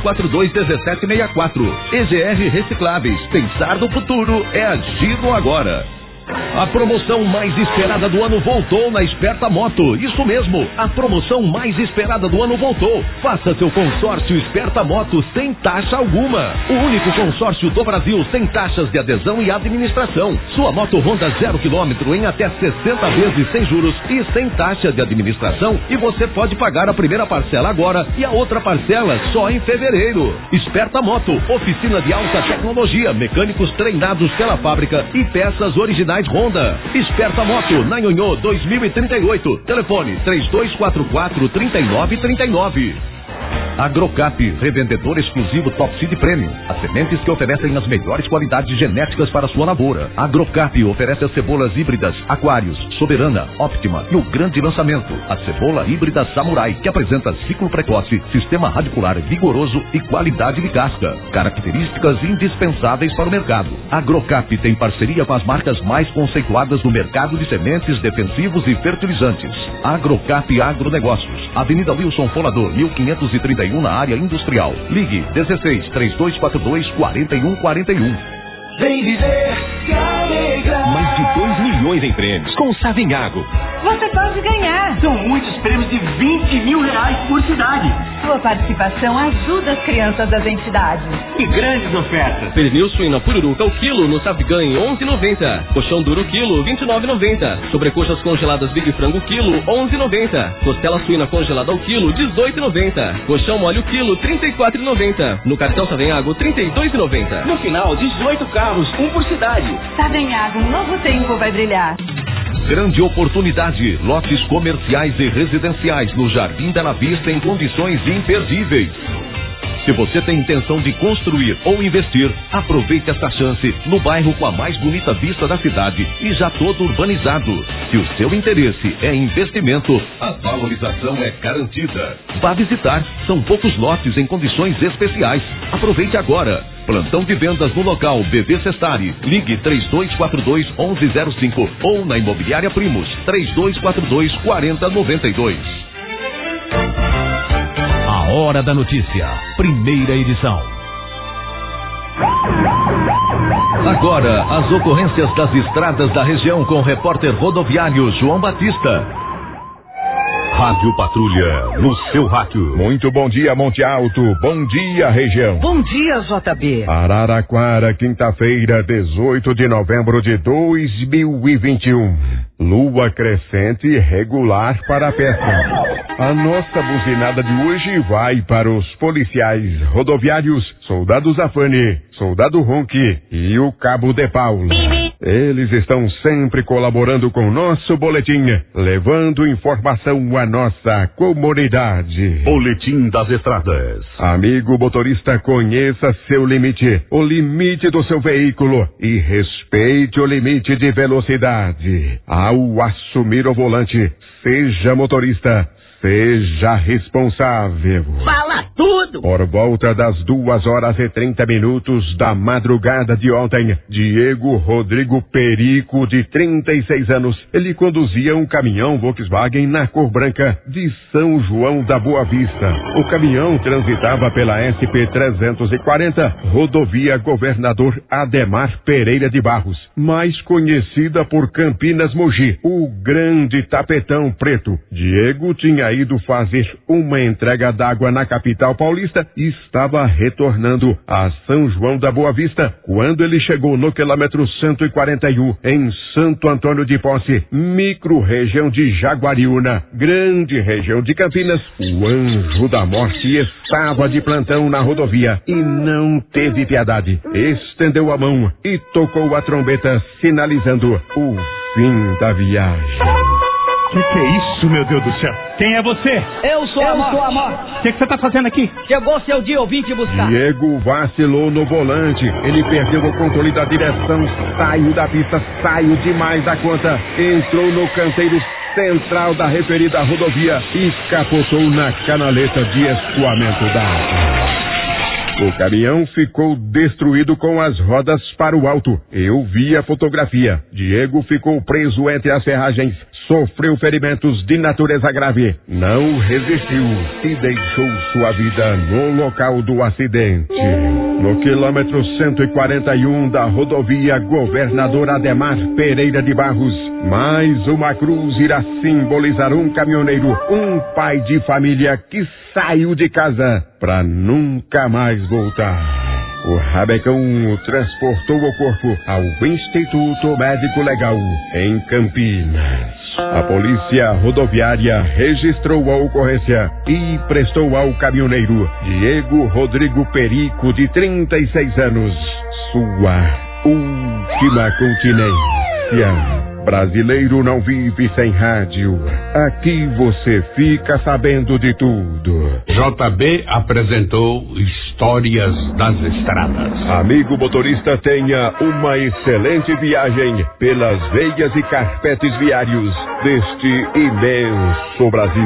3242-1764. EGR Recicláveis. Pensar no futuro é agir no agora. A promoção mais esperada do ano voltou na Esperta Moto. Isso mesmo, a promoção mais esperada do ano voltou. Faça seu consórcio Esperta Moto sem taxa alguma. O único consórcio do Brasil sem taxas de adesão e administração. Sua moto Honda 0 km em até 60 vezes sem juros e sem taxa de administração. E você pode pagar a primeira parcela agora e a outra parcela só em fevereiro. Esperta Moto, oficina de alta tecnologia, mecânicos treinados pela fábrica e peças originais Honda. Esperta Moto, na Nhonhô 2038. Telefone 3244-3939. Agrocap, revendedor exclusivo Top Seed Premium. As sementes que oferecem as melhores qualidades genéticas para sua lavoura. Agrocap oferece as cebolas híbridas Aquários, Soberana, Optima e o grande lançamento, a cebola híbrida Samurai, que apresenta ciclo precoce, sistema radicular vigoroso e qualidade de casca. Características indispensáveis para o mercado. Agrocap tem parceria com as marcas mais conceituadas no mercado de sementes, defensivos e fertilizantes. Agrocap Agronegócios, Avenida Wilson Folador, 1531, na área industrial. Ligue 16-3242-4141. Vem viver, Canegra. Mais de 2 milhões em prêmios com o Savenhago. Você pode ganhar. São muitos prêmios de 20 mil reais por cidade. Sua participação ajuda as crianças das entidades. E grandes ofertas. Pernil suína pururuca ao quilo no Savigan 11,90. Colchão duro quilo 29,90. Sobrecoxas congeladas Big Frango quilo 11,90. Costela suína congelada ao quilo 18,90. Colchão mole quilo 34,90. No cartão Savenhago 32,90. No final, 18 carros, um por cidade. Savenhago, um novo tempo vai brilhar. Grande oportunidade, lotes comerciais e residenciais no Jardim Bela Vista em condições imperdíveis. Se você tem intenção de construir ou investir, aproveite esta chance no bairro com a mais bonita vista da cidade e já todo urbanizado. Se o seu interesse é investimento, a valorização é garantida. Vá visitar, são poucos lotes em condições especiais. Aproveite agora. Plantão de vendas no local BB Sestari. Ligue 3242-1105 ou na Imobiliária Primos 3242-4092. A Hora da Notícia, primeira edição. Agora, as ocorrências das estradas da região com o repórter rodoviário João Batista. Rádio Patrulha, no seu rádio. Muito bom dia, Monte Alto. Bom dia, região. Bom dia, JB. Araraquara, quinta-feira, 18 de novembro de 2021. Lua crescente regular para a pesca. A nossa buzinada de hoje vai para os policiais rodoviários, Soldado Zafani, Soldado Ronque e o Cabo de Paulo. Eles estão sempre colaborando com o nosso boletim, levando informação à nossa comunidade. Boletim das Estradas. Amigo motorista, conheça seu limite, o limite do seu veículo e respeite o limite de velocidade. Ao assumir o volante, seja motorista, seja responsável. Fala tudo! Por volta das 2h30 da madrugada de ontem, Diego Rodrigo Perico, de 36 anos, ele conduzia um caminhão Volkswagen na cor branca de São João da Boa Vista. O caminhão transitava pela SP-340, rodovia Governador Ademar Pereira de Barros, mais conhecida por Campinas Mogi, o Grande Tapetão Preto. Diego tinha ido fazer uma entrega d'água na capital paulista e estava retornando a São João da Boa Vista quando ele chegou no quilômetro 141 em Santo Antônio de Posse, micro-região de Jaguariúna, grande região de Campinas. O anjo da morte estava de plantão na rodovia e não teve piedade. Estendeu a mão e tocou a trombeta, sinalizando o fim da viagem. Que é isso, meu Deus do céu? Quem é você? Eu sou a morte. O que você tá fazendo aqui? Chegou seu dia, eu vim te buscar. Diego vacilou no volante. Ele perdeu o controle da direção, saiu da pista, saiu demais da conta, entrou no canteiro central da referida rodovia e capotou na canaleta de escoamento da água. O caminhão ficou destruído com as rodas para o alto. Eu vi a fotografia. Diego ficou preso entre as ferragens, sofreu ferimentos de natureza grave, não resistiu e deixou sua vida no local do acidente. No quilômetro 141 da rodovia Governador Ademar Pereira de Barros, mais uma cruz irá simbolizar um caminhoneiro, um pai de família que saiu de casa para nunca mais voltar. O rabecão transportou o corpo ao Instituto Médico Legal em Campinas. A polícia rodoviária registrou a ocorrência e prestou ao caminhoneiro Diego Rodrigo Perico, de 36 anos, sua última continência. Brasileiro não vive sem rádio. Aqui você fica sabendo de tudo. JB apresentou Histórias das Estradas. Amigo motorista, tenha uma excelente viagem pelas veias e carpetes viários deste imenso Brasil.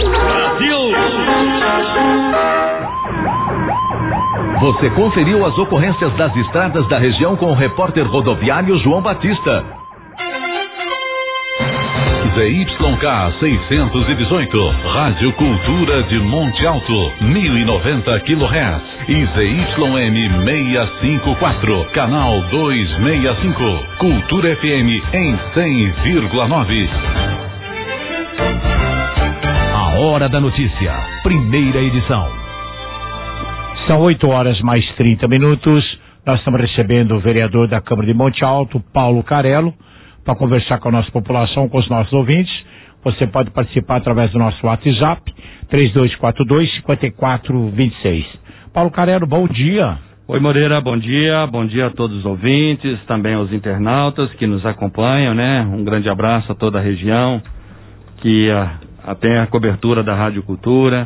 Você conferiu as ocorrências das estradas da região com o repórter rodoviário João Batista. ZYK 618, Rádio Cultura de Monte Alto, 1090 kHz. E ZYM 654, canal 265, Cultura FM em 100,9. A Hora da Notícia, primeira edição. São 8h mais 30. Nós estamos recebendo o vereador da Câmara de Monte Alto, Paulo Carello, para conversar com a nossa população, com os nossos ouvintes. Você pode participar através do nosso WhatsApp, 3242-5426. Paulo Carello, bom dia. Oi, Moreira, bom dia a todos os ouvintes, também aos internautas que nos acompanham, né? Um grande abraço a toda a região, que tem a cobertura da Rádio Cultura.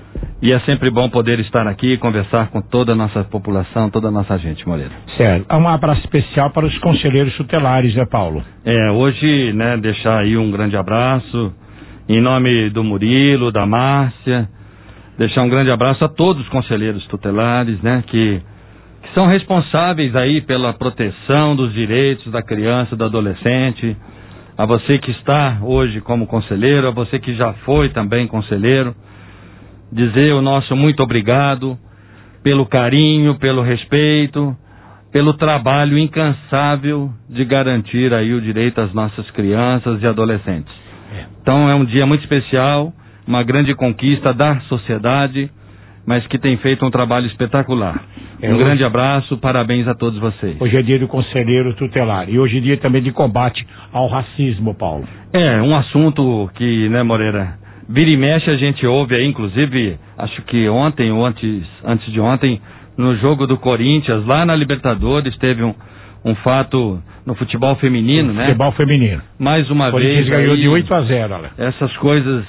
E é sempre bom poder estar aqui e conversar com toda a nossa população, toda a nossa gente, Moreira. Certo. Há um abraço especial para os conselheiros tutelares, né, Paulo? Hoje, né, deixar aí um grande abraço em nome do Murilo, da Márcia, deixar um grande abraço a todos os conselheiros tutelares, né, que são responsáveis aí pela proteção dos direitos da criança, do adolescente. A você que está hoje como conselheiro, a você que já foi também conselheiro, dizer o nosso muito obrigado pelo carinho, pelo respeito, pelo trabalho incansável de garantir aí o direito às nossas crianças e adolescentes. Então é um dia muito especial, uma grande conquista da sociedade, mas que tem feito um trabalho espetacular. Um grande abraço, parabéns a todos vocês. Hoje é dia do conselheiro tutelar e hoje é dia também de combate ao racismo, Paulo. Um assunto que, né, Moreira, vira e mexe a gente ouve aí, inclusive, acho que ontem ou antes de ontem, no jogo do Corinthians, lá na Libertadores, teve um fato no futebol feminino, né? Futebol feminino. Mais uma vez. O Corinthians ganhou de 8-0, olha. Essas coisas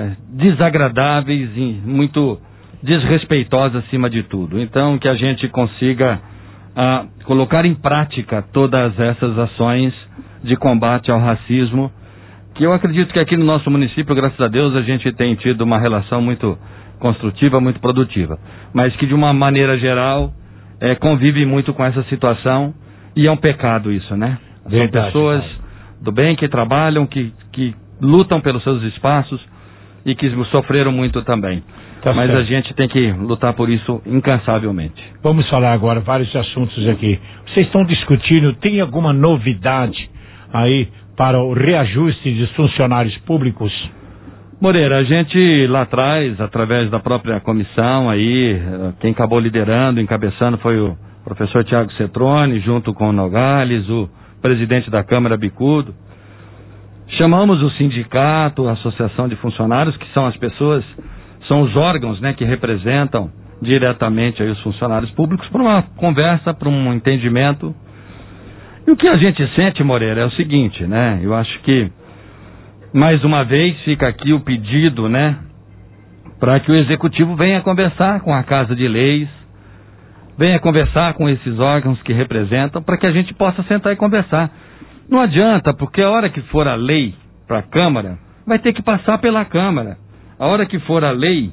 desagradáveis e muito desrespeitosas acima de tudo. Então, que a gente consiga colocar em prática todas essas ações de combate ao racismo, que eu acredito que aqui no nosso município, graças a Deus, a gente tem tido uma relação muito construtiva, muito produtiva, mas que de uma maneira geral convive muito com essa situação e é um pecado isso, né? São pessoas do bem que trabalham, que lutam pelos seus espaços e que sofreram muito também. Mas a gente tem que lutar por isso incansavelmente. Vamos falar agora vários assuntos aqui. Vocês estão discutindo, tem alguma novidade aí para o reajuste dos funcionários públicos? Moreira, a gente lá atrás, através da própria comissão aí, quem acabou liderando, encabeçando foi o professor Tiago Cetrone, junto com o Nogales, o presidente da Câmara Bicudo. Chamamos o sindicato, a associação de funcionários, que são as pessoas, são os órgãos, né, que representam diretamente aí os funcionários públicos, para uma conversa, para um entendimento. E o que a gente sente, Moreira, é o seguinte, né? Eu acho que, mais uma vez, fica aqui o pedido, né? Para que o Executivo venha conversar com a Casa de Leis, venha conversar com esses órgãos que representam, para que a gente possa sentar e conversar. Não adianta, porque a hora que for a lei para a Câmara, vai ter que passar pela Câmara. A hora que for a lei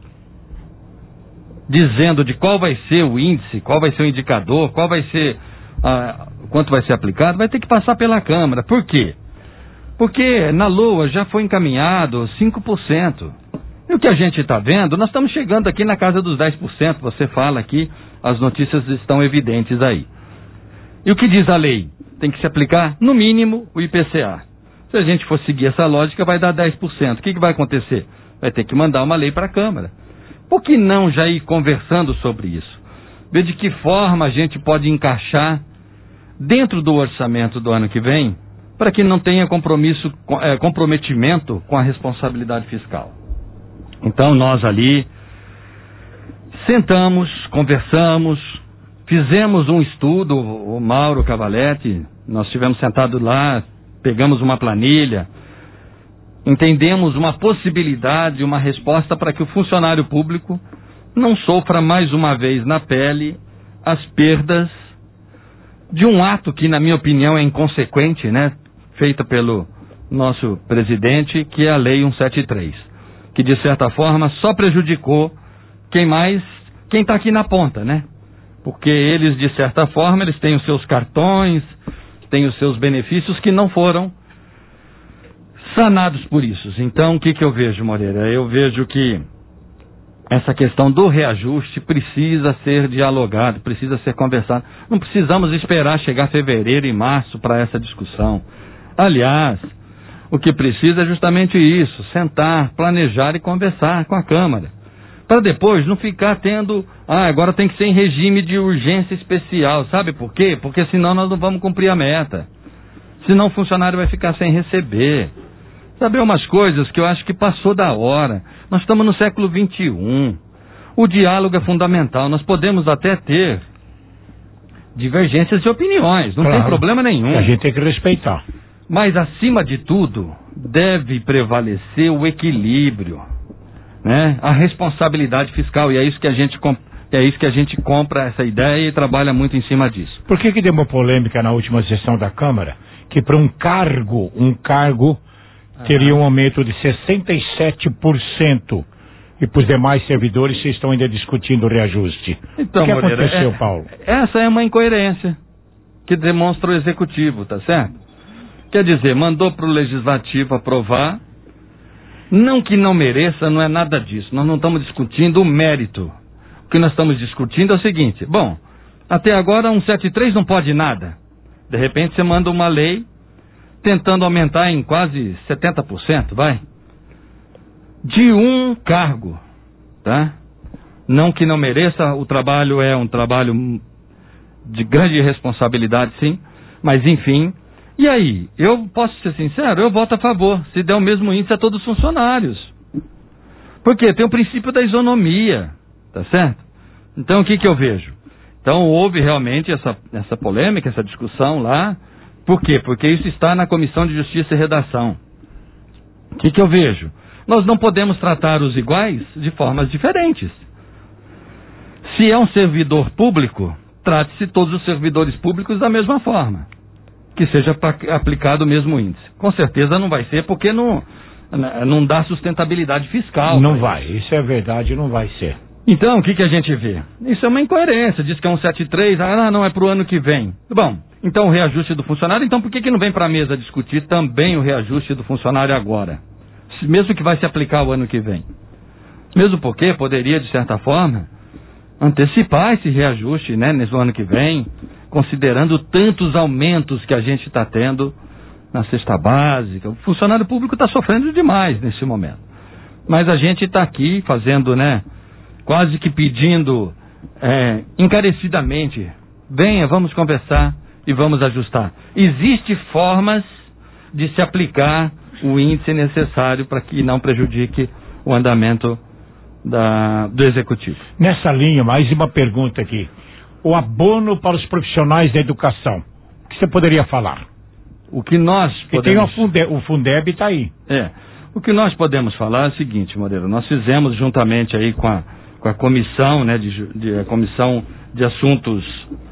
dizendo de qual vai ser o índice, qual vai ser o indicador, qual vai ser quanto vai ser aplicado, vai ter que passar pela Câmara. Por quê? Porque na LOA já foi encaminhado 5%. E o que a gente está vendo, nós estamos chegando aqui na casa dos 10%. Você fala aqui, as notícias estão evidentes aí. E o que diz a lei? Tem que se aplicar, no mínimo, o IPCA. Se a gente for seguir essa lógica, vai dar 10%. O que vai acontecer? Vai ter que mandar uma lei para a Câmara. Por que não já ir conversando sobre isso? Ver de que forma a gente pode encaixar dentro do orçamento do ano que vem, para que não tenha comprometimento com a responsabilidade fiscal. Então nós ali sentamos, conversamos, fizemos um estudo, o Mauro Cavaletti, nós estivemos sentados lá pegamos uma planilha, entendemos uma possibilidade, uma resposta para que o funcionário público não sofra mais uma vez na pele as perdas de um ato que, na minha opinião, é inconsequente, né? Feita pelo nosso presidente, que é a Lei 173, que de certa forma só prejudicou quem está aqui na ponta, né? Porque eles, de certa forma, eles têm os seus cartões, têm os seus benefícios que não foram sanados por isso. Então, o que eu vejo, Moreira? Eu vejo que essa questão do reajuste precisa ser dialogado, precisa ser conversado. Não precisamos esperar chegar fevereiro e março para essa discussão. Aliás, o que precisa é justamente isso, sentar, planejar e conversar com a Câmara. Para depois não ficar tendo, agora tem que ser em regime de urgência especial. Sabe por quê? Porque senão nós não vamos cumprir a meta. Senão o funcionário vai ficar sem receber. Sabe umas coisas que eu acho que passou da hora. Nós estamos no século XXI. O diálogo é fundamental. Nós podemos até ter divergências de opiniões. Não tem problema nenhum. A gente tem que respeitar. Mas, acima de tudo, deve prevalecer o equilíbrio, né? A responsabilidade fiscal. E é isso que a gente compra essa ideia e trabalha muito em cima disso. Por que deu uma polêmica na última sessão da Câmara? Que para um cargo teria um aumento de 67%. E para os demais servidores, vocês estão ainda discutindo o reajuste. Então, o que Moreira, aconteceu, Paulo? Essa é uma incoerência que demonstra o Executivo, tá certo? Quer dizer, mandou para o Legislativo aprovar. Não que não mereça, não é nada disso. Nós não estamos discutindo o mérito. O que nós estamos discutindo é o seguinte: bom, até agora 173 não pode nada. De repente você manda uma lei tentando aumentar em quase 70%, vai? De um cargo, tá? Não que não mereça, o trabalho é um trabalho de grande responsabilidade, sim, mas enfim. E aí, eu posso ser sincero, eu voto a favor, se der o mesmo índice a todos os funcionários. Por quê? Tem o princípio da isonomia, tá certo? Então, o que eu vejo? Então, houve realmente essa polêmica, essa discussão lá. Por quê? Porque isso está na Comissão de Justiça e Redação. O que eu vejo? Nós não podemos tratar os iguais de formas diferentes. Se é um servidor público, trate-se todos os servidores públicos da mesma forma. Que seja aplicado o mesmo índice. Com certeza não vai ser, porque não dá sustentabilidade fiscal. Não vai, isso é verdade, não vai ser. Então, o que a gente vê? Isso é uma incoerência, diz que é 173, não, é para o ano que vem. Bom, então o reajuste do funcionário, então por que não vem para a mesa discutir também o reajuste do funcionário agora? Mesmo que vai se aplicar o ano que vem. Mesmo porque poderia, de certa forma, antecipar esse reajuste, né, nesse ano que vem, considerando tantos aumentos que a gente está tendo na cesta básica. O funcionário público está sofrendo demais nesse momento. Mas a gente está aqui fazendo, né, quase que pedindo encarecidamente, venha, vamos conversar e vamos ajustar. Existem formas de se aplicar o índice necessário para que não prejudique o andamento do Executivo. Nessa linha, mais uma pergunta aqui. O abono para os profissionais da educação. O que você poderia falar? O que nós podemos... o Fundeb está aí. O que nós podemos falar é o seguinte, Moreira. Nós fizemos juntamente aí com a comissão, né, a comissão de assuntos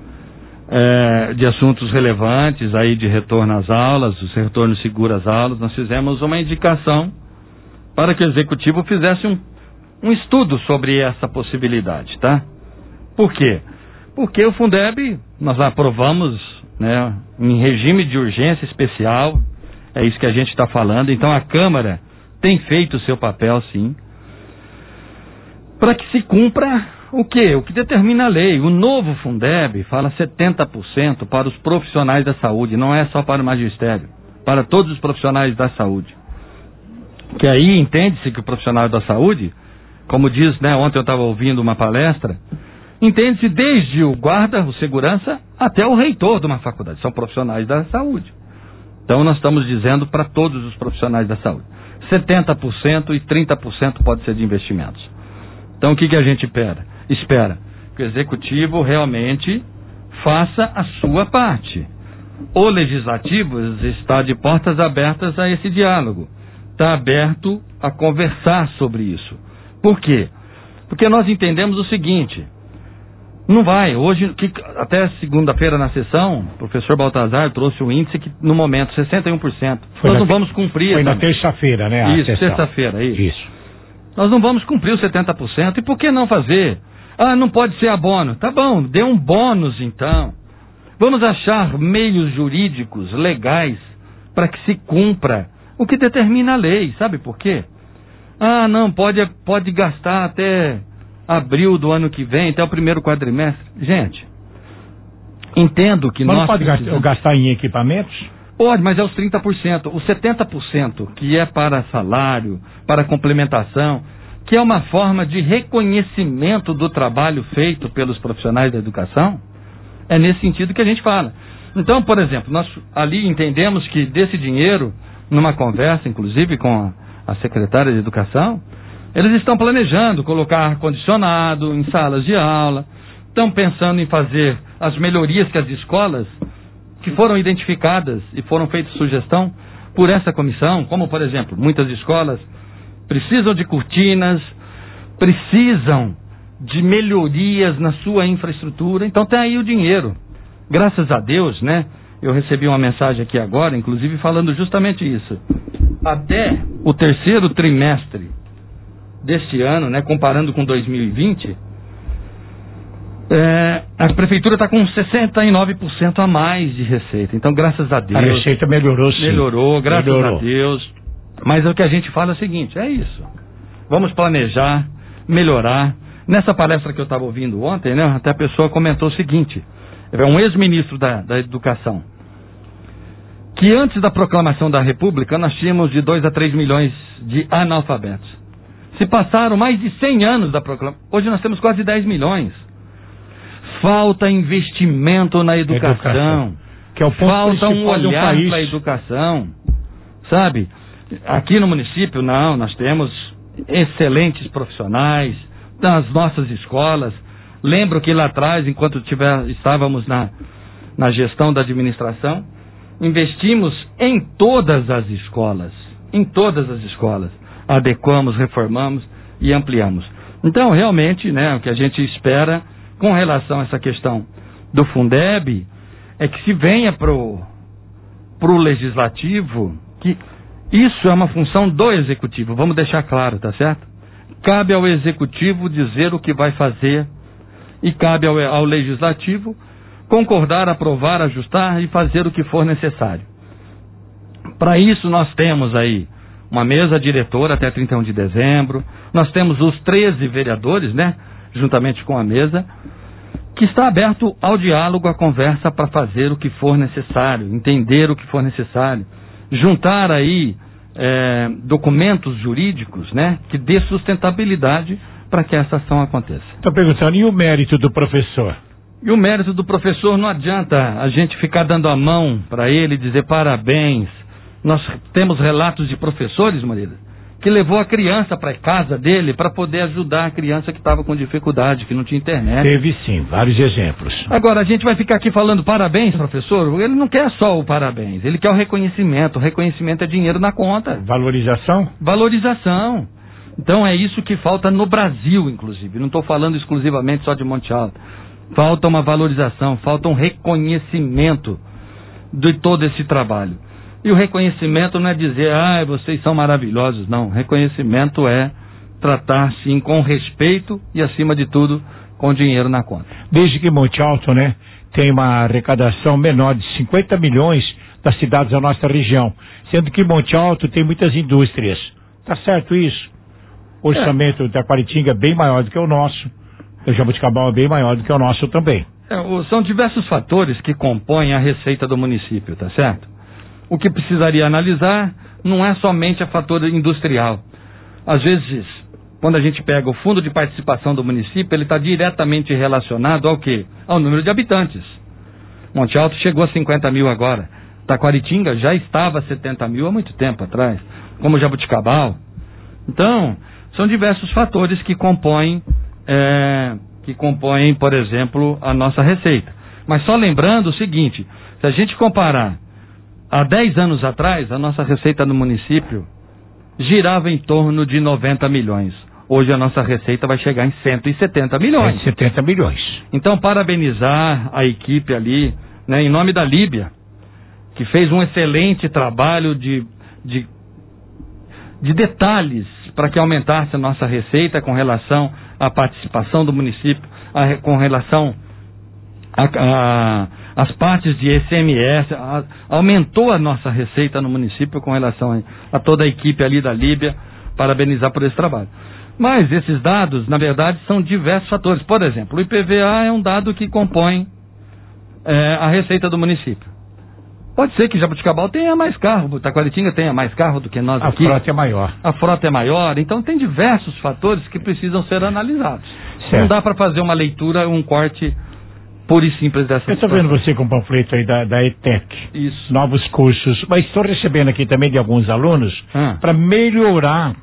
relevantes aí de retorno às aulas, os retornos seguros às aulas. Nós fizemos uma indicação para que o Executivo fizesse um estudo sobre essa possibilidade, tá? Por quê? Porque o Fundeb, nós aprovamos, né, em regime de urgência especial, é isso que a gente está falando. Então a Câmara tem feito o seu papel, sim, para que se cumpra o quê? O que determina a lei. O novo Fundeb fala 70% para os profissionais da saúde, não é só para o magistério, para todos os profissionais da saúde. Que aí entende-se que o profissional da saúde, como diz, né, ontem eu estava ouvindo uma palestra, entende-se desde o guarda, o segurança, até o reitor de uma faculdade. São profissionais da saúde. Então nós estamos dizendo para todos os profissionais da saúde. 70% e 30% pode ser de investimentos. Então o que a gente espera? Que o Executivo realmente faça a sua parte. o Legislativo está de portas abertas a esse diálogo, está aberto a conversar sobre isso. Por quê? Porque nós entendemos o seguinte, não vai, hoje, até segunda-feira na sessão, o professor Baltazar trouxe o índice que no momento 61%. Nós não vamos cumprir. Foi na terça-feira, né? Isso, terça-feira, isso. Nós não vamos cumprir os 70%, e por que não fazer? Ah, não pode ser abono. Tá bom, dê um bônus então. Vamos achar meios jurídicos, legais, para que se cumpra o que determina a lei. Sabe por quê? Ah, não, pode gastar até abril do ano que vem, até o primeiro quadrimestre. Gente, entendo que nós... Mas não pode gastar em equipamentos? Pode, mas é os 30%. Os 70%, que é para salário, para complementação, que é uma forma de reconhecimento do trabalho feito pelos profissionais da educação, é nesse sentido que a gente fala. Então, por exemplo, nós ali entendemos que desse dinheiro, numa conversa, inclusive com a secretária de Educação, eles estão planejando colocar ar-condicionado em salas de aula, estão pensando em fazer as melhorias que as escolas, que foram identificadas e foram feitas sugestão por essa comissão, como, por exemplo, muitas escolas precisam de cortinas, precisam de melhorias na sua infraestrutura, então tem aí o dinheiro. Graças a Deus, né? Eu recebi uma mensagem aqui agora, inclusive falando justamente isso. Até o terceiro trimestre deste ano, né, comparando com 2020, a prefeitura está com 69% a mais de receita. Então, graças a Deus... A receita melhorou, sim. Melhorou, graças a Deus. Mas o que a gente fala é o seguinte, é isso. Vamos planejar, melhorar. Nessa palestra que eu estava ouvindo ontem, né, até a pessoa comentou o seguinte, é um ex-ministro da Educação, que antes da proclamação da República, nós tínhamos de 2 a 3 milhões de analfabetos. Se passaram mais de 100 anos da proclamação, hoje nós temos quase 10 milhões. Falta investimento na educação. Que é o ponto falta um olhar país. para a educação. Sabe? Aqui no município, não, nós temos excelentes profissionais nas nossas escolas. Lembro que lá atrás, enquanto estávamos na gestão da administração, investimos em todas as escolas. Em todas as escolas. Adequamos, reformamos e ampliamos. Então, realmente, né, o que a gente espera com relação a essa questão do Fundeb é que se venha pro Legislativo, que isso é uma função do Executivo, vamos deixar claro, tá certo? Cabe ao Executivo dizer o que vai fazer e cabe ao Legislativo concordar, aprovar, ajustar e fazer o que for necessário. Para isso nós temos aí uma mesa diretora até 31 de dezembro, nós temos os 13 vereadores, né, juntamente com a mesa, que está aberto ao diálogo, à conversa para fazer o que for necessário, entender o que for necessário, juntar aí documentos jurídicos, né, que dê sustentabilidade para que essa ação aconteça. Estou perguntando, e o mérito do professor? E o mérito do professor, não adianta a gente ficar dando a mão para ele e dizer parabéns. Nós temos relatos de professores, Marília, que levou a criança para a casa dele para poder ajudar a criança que estava com dificuldade, que não tinha internet. Teve sim, vários exemplos. Agora, a gente vai ficar aqui falando parabéns, professor? Ele não quer só o parabéns, ele quer o reconhecimento. O reconhecimento é dinheiro na conta. Valorização? Valorização. Então é isso que falta no Brasil, inclusive. Não estou falando exclusivamente só de Monte Alto. Falta uma valorização, falta um reconhecimento de todo esse trabalho. E o reconhecimento não é dizer, vocês são maravilhosos, não. Reconhecimento é tratar, sim, com respeito e, acima de tudo, com dinheiro na conta. Desde que Monte Alto, né, tem uma arrecadação menor de 50 milhões das cidades da nossa região, sendo que Monte Alto tem muitas indústrias. Tá certo isso? O orçamento da Quaritinga é bem maior do que o nosso. O Jabuticabal é bem maior do que o nosso também. São diversos fatores que compõem a receita do município, tá certo? O que precisaria analisar não é somente a fator industrial. Às vezes, quando a gente pega o fundo de participação do município, ele está diretamente relacionado ao quê? Ao número de habitantes. Monte Alto chegou a 50 mil agora. Taquaritinga já estava a 70 mil há muito tempo atrás, como Jabuticabal. Então, são diversos fatores que compõem, por exemplo, a nossa receita. Mas só lembrando o seguinte, se a gente comparar há 10 anos atrás, a nossa receita no município girava em torno de 90 milhões. Hoje a nossa receita vai chegar em 170 milhões. 170 milhões. Então, parabenizar a equipe ali, né, em nome da Líbia, que fez um excelente trabalho de detalhes para que aumentasse a nossa receita com relação à participação do município, com relação às partes de ICMS, aumentou a nossa receita no município com relação a toda a equipe ali da Líbia, parabenizar por esse trabalho. Mas esses dados, na verdade, são diversos fatores. Por exemplo, o IPVA é um dado que compõe a receita do município. Pode ser que Jabuticabal tenha mais carro, Taquaritinga tenha mais carro do que nós aqui. A frota é maior. A frota é maior, então tem diversos fatores que precisam ser analisados. Certo. Não dá para fazer uma leitura, um corte puro e simples dessa Eu estou vendo você com o panfleto aí da ETEC. Isso. Novos cursos. Mas estou recebendo aqui também de alguns alunos para melhorar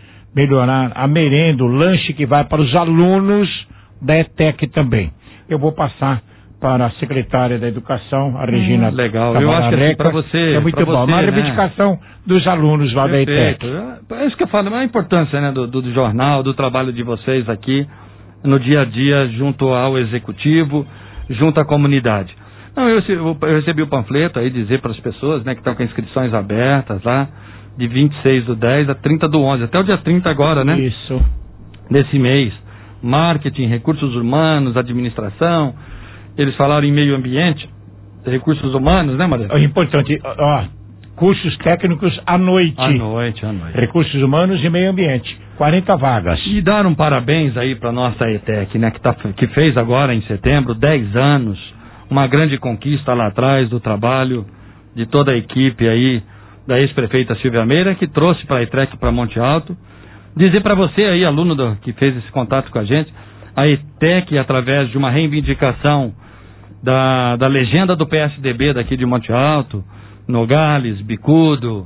a merenda, o lanche que vai para os alunos da ETEC também. Eu vou passar para a secretária da Educação, a Regina. Legal, eu acho que assim, para você... É muito bom, uma reivindicação dos alunos lá Perfeito. da ETEC. É isso que eu falo, a importância, né, do jornal, do trabalho de vocês aqui, no dia a dia, junto ao executivo, junto à comunidade. Não, eu recebi o panfleto aí, dizer para as pessoas, né, que estão com inscrições abertas lá, de 26/10 a 30/11, até o dia 30 agora, né? Isso. Desse mês. Marketing, recursos humanos, administração. Eles falaram em meio ambiente, recursos humanos, né, Maria? É importante, cursos técnicos à noite. À noite. Recursos humanos e meio ambiente. 40 vagas. E dar um parabéns aí para nossa ETEC, né, que fez agora em setembro 10 anos, uma grande conquista lá atrás do trabalho de toda a equipe aí da ex-prefeita Silvia Meira, que trouxe para a ETEC para Monte Alto. Dizer para você aí, aluno que fez esse contato com a gente, a ETEC, através de uma reivindicação da legenda do PSDB daqui de Monte Alto, Nogales, Bicudo,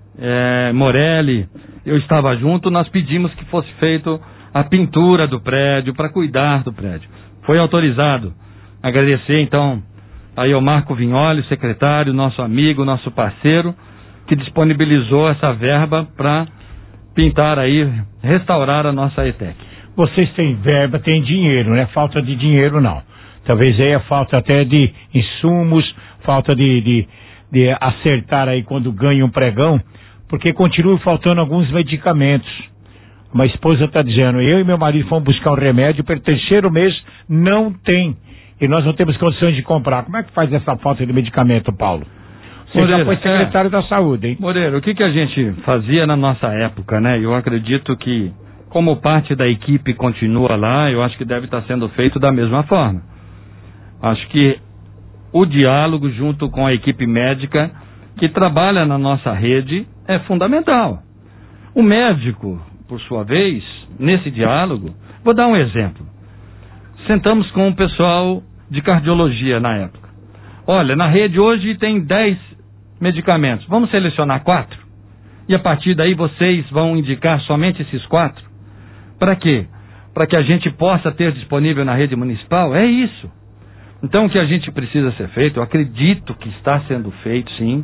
Morelli, eu estava junto, nós pedimos que fosse feito a pintura do prédio, para cuidar do prédio. Foi autorizado. Agradecer então aí ao Marco Vignoli, secretário, nosso amigo, nosso parceiro, que disponibilizou essa verba para pintar aí, restaurar a nossa ETEC. Vocês têm verba, têm dinheiro, não é falta de dinheiro não. Talvez aí é falta até de insumos, falta de acertar aí quando ganha um pregão, porque continua faltando alguns medicamentos. Uma esposa está dizendo, eu e meu marido fomos buscar um remédio, pelo terceiro mês não tem, e nós não temos condições de comprar. Como é que faz essa falta de medicamento, Paulo? Você já foi secretário da saúde, hein? Moreira, o que a gente fazia na nossa época, né? Eu acredito que, como parte da equipe continua lá, eu acho que deve estar sendo feito da mesma forma. Acho que o diálogo junto com a equipe médica que trabalha na nossa rede é fundamental. O médico, por sua vez, nesse diálogo, vou dar um exemplo. Sentamos com o pessoal de cardiologia na época. Olha, na rede hoje tem 10 medicamentos. Vamos selecionar 4? E a partir daí vocês vão indicar somente esses 4? Para quê? Para que a gente possa ter disponível na rede municipal? É isso. Então o que a gente precisa ser feito, eu acredito que está sendo feito, sim.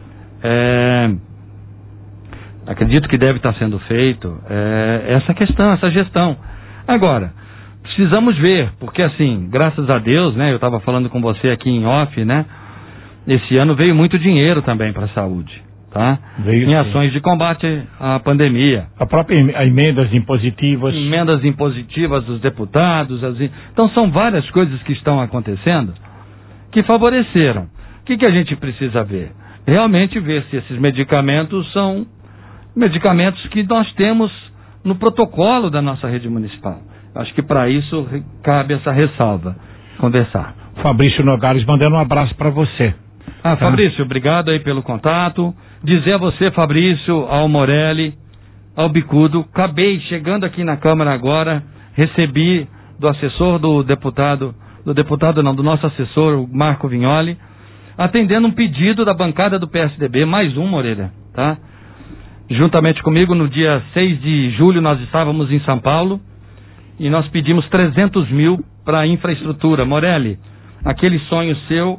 Acredito que deve estar sendo feito essa questão, essa gestão. Agora, precisamos ver, porque assim, graças a Deus, né, eu estava falando com você aqui em off, né, esse ano veio muito dinheiro também para a saúde, tá? Veio, em ações de combate à pandemia. A própria emendas impositivas. Emendas impositivas dos deputados. Então são várias coisas que estão acontecendo que favoreceram. O que a gente precisa ver? Realmente ver se esses medicamentos são medicamentos que nós temos no protocolo da nossa rede municipal. Acho que para isso cabe essa ressalva, conversar. Fabrício Nogales mandando um abraço para você. Fabrício, obrigado aí pelo contato. Dizer a você, Fabrício, ao Morelli, ao Bicudo, acabei chegando aqui na Câmara agora, recebi do assessor do nosso assessor, o Marco Vignoli, atendendo um pedido da bancada do PSDB, mais um, Moreira, tá? Juntamente comigo, no dia 6 de julho, nós estávamos em São Paulo e nós pedimos 300 mil para a infraestrutura. Morelli, aquele sonho seu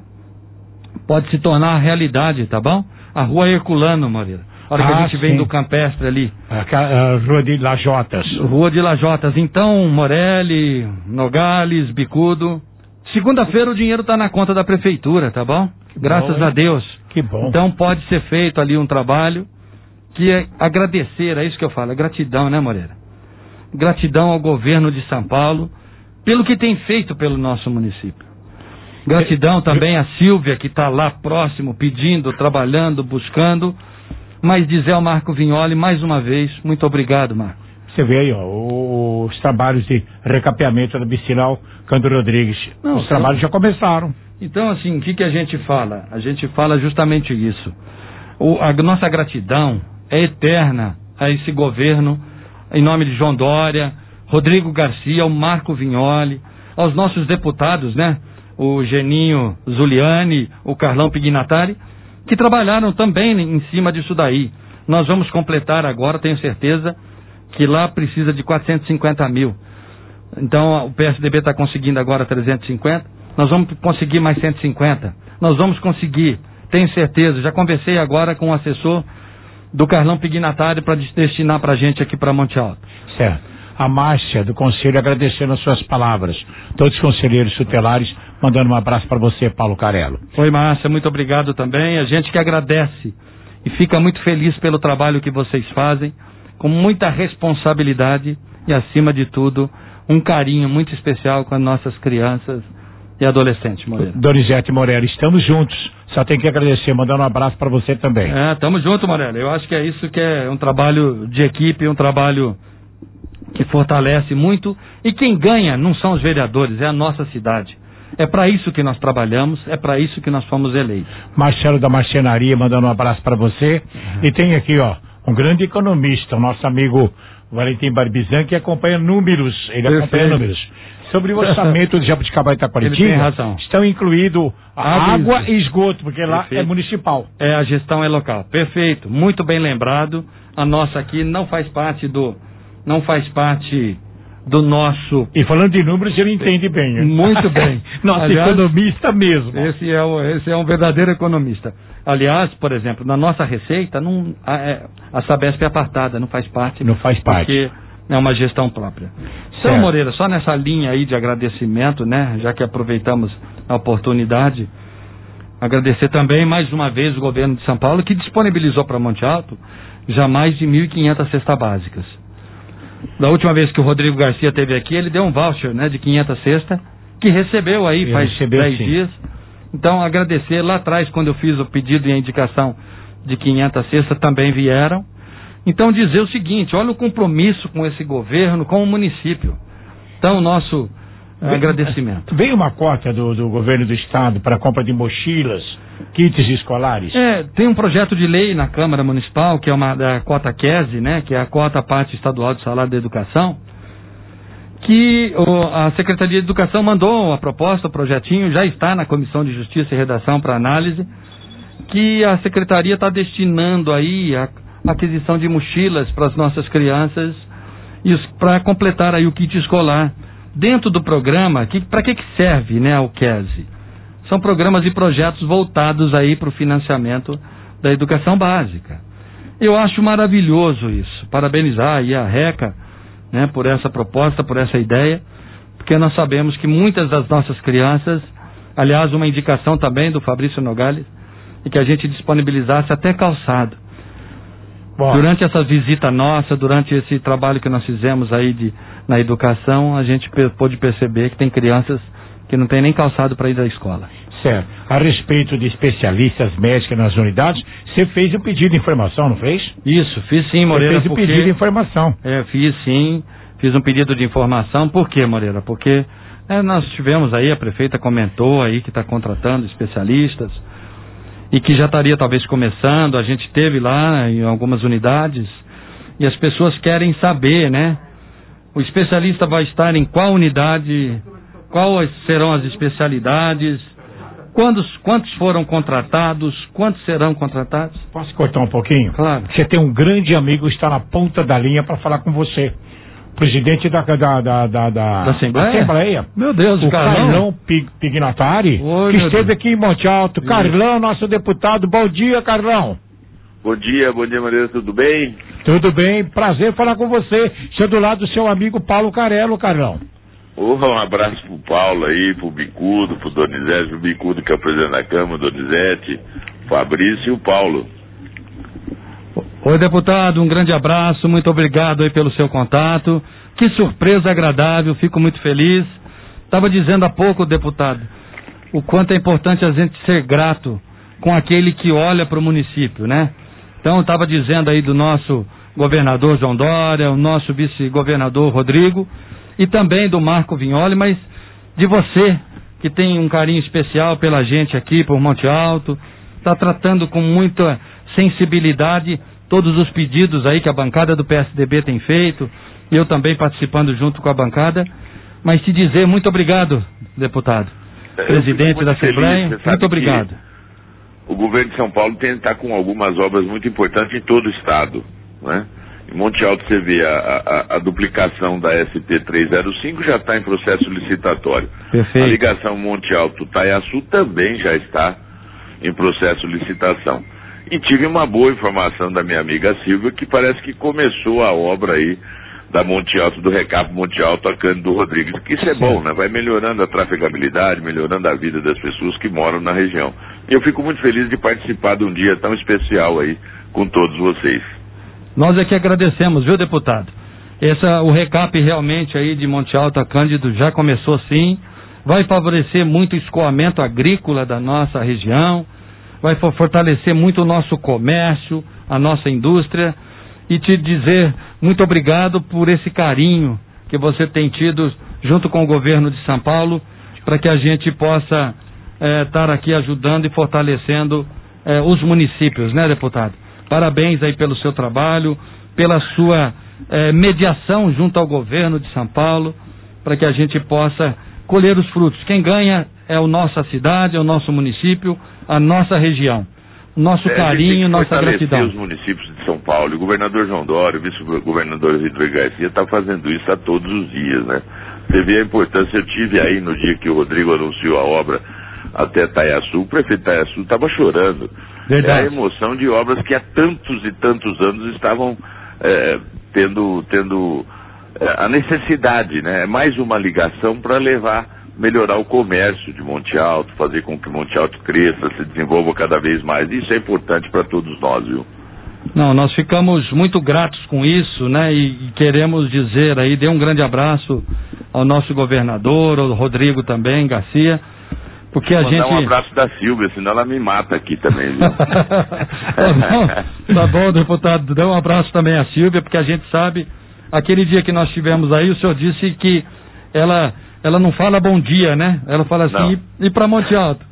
pode se tornar realidade, tá bom? A Rua Herculano, Moreira. A hora que a gente vem do Campestre ali. A Rua de Lajotas. Rua de Lajotas. Então, Morelli, Nogales, Bicudo. Segunda-feira o dinheiro tá na conta da prefeitura, tá bom? Graças a Deus. Que bom. Então pode ser feito ali um trabalho que é agradecer, é isso que eu falo, é gratidão, né, Moreira? Gratidão ao governo de São Paulo pelo que tem feito pelo nosso município. Gratidão também a Silvia, que está lá próximo, pedindo, trabalhando, buscando. Mas dizer ao Marco Vignoli, mais uma vez, muito obrigado, Marco. Você vê aí, ó, os trabalhos de recapeamento da Vicinal Cândido Rodrigues. Os trabalhos já começaram. Então, assim, o que a gente fala? A gente fala justamente isso. A nossa gratidão é eterna a esse governo, em nome de João Dória, Rodrigo Garcia, ao Marco Vignoli, aos nossos deputados, né? O Geninho Zuliani, o Carlão Pignatari, que trabalharam também em cima disso daí. Nós vamos completar agora, tenho certeza, que lá precisa de 450 mil. Então, o PSDB está conseguindo agora 350, nós vamos conseguir mais 150. Nós vamos conseguir, tenho certeza, já conversei agora com o assessor do Carlão Pignatari para destinar para a gente aqui para Monte Alto. Certo. A Márcia do Conselho agradecendo as suas palavras. Todos os conselheiros tutelares mandando um abraço para você, Paulo Carello. Oi, Márcia, muito obrigado também. A gente que agradece e fica muito feliz pelo trabalho que vocês fazem, com muita responsabilidade e, acima de tudo, um carinho muito especial com as nossas crianças e adolescentes, Moreira. Donizete Moreira, estamos juntos. Só tem que agradecer, mandando um abraço para você também. Estamos juntos, Moreira. Eu acho que é isso que é um trabalho de equipe, um trabalho que fortalece muito, e quem ganha não são os vereadores, é a nossa cidade. É para isso que nós trabalhamos, é para isso que nós fomos eleitos. Marcelo da Marcenaria mandando um abraço para você. E tem aqui, ó, um grande economista, o nosso amigo Valentim Barbizan, que acompanha números, acompanha números. Sobre o orçamento de Jabuticabal e Itaquaritinga, estão incluídos água e esgoto, porque lá é municipal. A gestão é local. Perfeito, muito bem lembrado. A nossa aqui não faz parte do nosso... E falando de números, ele entende bem. Hein? Muito bem. Nosso economista mesmo. Esse é um verdadeiro economista. Aliás, por exemplo, na nossa receita, a Sabesp é apartada, não faz parte. Não faz parte. Porque é uma gestão própria. Então, Moreira, só nessa linha aí de agradecimento, né? Já que aproveitamos a oportunidade, agradecer também mais uma vez o governo de São Paulo, que disponibilizou para Monte Alto já mais de 1.500 cestas básicas. Da última vez que o Rodrigo Garcia esteve aqui, ele deu um voucher, né, de 500 cestas, que recebeu aí faz 10 dias. Então, agradecer. Lá atrás, quando eu fiz o pedido e a indicação de 500 cestas, também vieram. Então, dizer o seguinte, olha o compromisso com esse governo, com o município. Então, nosso agradecimento. Veio uma cota do governo do estado para a compra de mochilas, kits escolares? Tem um projeto de lei na Câmara Municipal, que é uma da cota QESE, né, que é a cota parte estadual de salário da educação, que a Secretaria de Educação mandou a proposta, o projetinho, já está na Comissão de Justiça e Redação para análise, que a Secretaria está destinando aí a aquisição de mochilas para as nossas crianças e para completar aí o kit escolar. Dentro do programa, para que serve, né, o QESE? São programas e projetos voltados aí para o financiamento da educação básica. Eu acho maravilhoso isso. Parabenizar aí a RECA, né, por essa proposta, por essa ideia, porque nós sabemos que muitas das nossas crianças, aliás, uma indicação também do Fabrício Nogales, e que a gente disponibilizasse até calçado. Bom. Durante essa visita nossa, durante esse trabalho que nós fizemos aí na educação, a gente pôde perceber que tem crianças que não tem nem calçado para ir à escola. Certo. A respeito de especialistas médicos nas unidades, você fez um pedido de informação, não fez? Isso, fiz sim, Moreira. Você fez um pedido de informação. Fiz sim, fiz um pedido de informação. Por quê, Moreira? Porque nós tivemos aí, a prefeita comentou aí que está contratando especialistas e que já estaria talvez começando. A gente teve lá em algumas unidades e as pessoas querem saber, né? O especialista vai estar em qual unidade, quais serão as especialidades, quantos foram contratados, quantos serão contratados? Posso cortar um pouquinho? Claro. Você tem um grande amigo que está na ponta da linha para falar com você. presidente da Assembleia. Meu Deus, o Carlão Pignatari, que esteve aqui em Monte Alto. Carlão, nosso deputado. Bom dia, Carlão. Bom dia, Maria, tudo bem? Tudo bem, prazer falar com você. Estou do lado do seu amigo Paulo Carello, Carlão. Um abraço pro Paulo aí, pro Bicudo, pro Donizete, o Bicudo que é o presidente da Câmara, o Donizete, o Fabrício e o Paulo. Oi, deputado, um grande abraço, muito obrigado aí pelo seu contato. Que surpresa agradável, fico muito feliz. Estava dizendo há pouco, deputado, o quanto é importante a gente ser grato com aquele que olha para o município, né? Então, estava dizendo aí do nosso governador João Dória, o nosso vice-governador Rodrigo, e também do Marco Vignoli, mas de você, que tem um carinho especial pela gente aqui, por Monte Alto, está tratando com muita sensibilidade todos os pedidos aí que a bancada do PSDB tem feito, e eu também participando junto com a bancada, mas te dizer muito obrigado, deputado, presidente da Assembleia, muito obrigado. O governo de São Paulo está com algumas obras muito importantes em todo o estado, né? Em Monte Alto você vê a duplicação da ST-305 já está em processo licitatório. Perfeito. A ligação Monte Alto-Taiaçu também já está em processo de licitação. E tive uma boa informação da minha amiga Silvia, que parece que começou a obra aí da Monte Alto, do Recap Monte Alto a Cândido Rodrigues, que isso é bom, né? Vai melhorando a trafegabilidade, melhorando a vida das pessoas que moram na região. E eu fico muito feliz de participar de um dia tão especial aí com todos vocês. Nós é que agradecemos, viu, deputado? O Recap realmente aí de Monte Alto a Cândido já começou sim, vai favorecer muito o escoamento agrícola da nossa região, vai fortalecer muito o nosso comércio, a nossa indústria, e te dizer muito obrigado por esse carinho que você tem tido junto com o governo de São Paulo, para que a gente possa estar aqui ajudando e fortalecendo os municípios, né, deputado? Parabéns aí pelo seu trabalho, pela sua mediação junto ao governo de São Paulo, para que a gente possa colher os frutos. Quem ganha é a nossa cidade, é o nosso município, a nossa região. Nosso carinho, nossa gratidão. Os municípios de São Paulo, o governador João Dória, o vice-governador Rodrigo Garcia está fazendo isso a todos os dias, né? Você vê a importância, eu tive aí no dia que o Rodrigo anunciou a obra até Taiaçu, o prefeito de Taiaçu estava chorando. Verdade. É a emoção de obras que há tantos e tantos anos estavam tendo a necessidade, né? É mais uma ligação para melhorar o comércio de Monte Alto, fazer com que Monte Alto cresça, se desenvolva cada vez mais. Isso é importante para todos nós, viu? Não, nós ficamos muito gratos com isso, né? E queremos dizer aí, dê um grande abraço ao nosso governador, ao Rodrigo também, Garcia, porque a gente... Mandar um abraço da Silvia, senão ela me mata aqui também, viu? Tá bom, deputado, dê um abraço também à Silvia, porque a gente sabe, aquele dia que nós tivemos aí, o senhor disse que ela não fala bom dia, né? Ela fala assim, e para Monte Alto?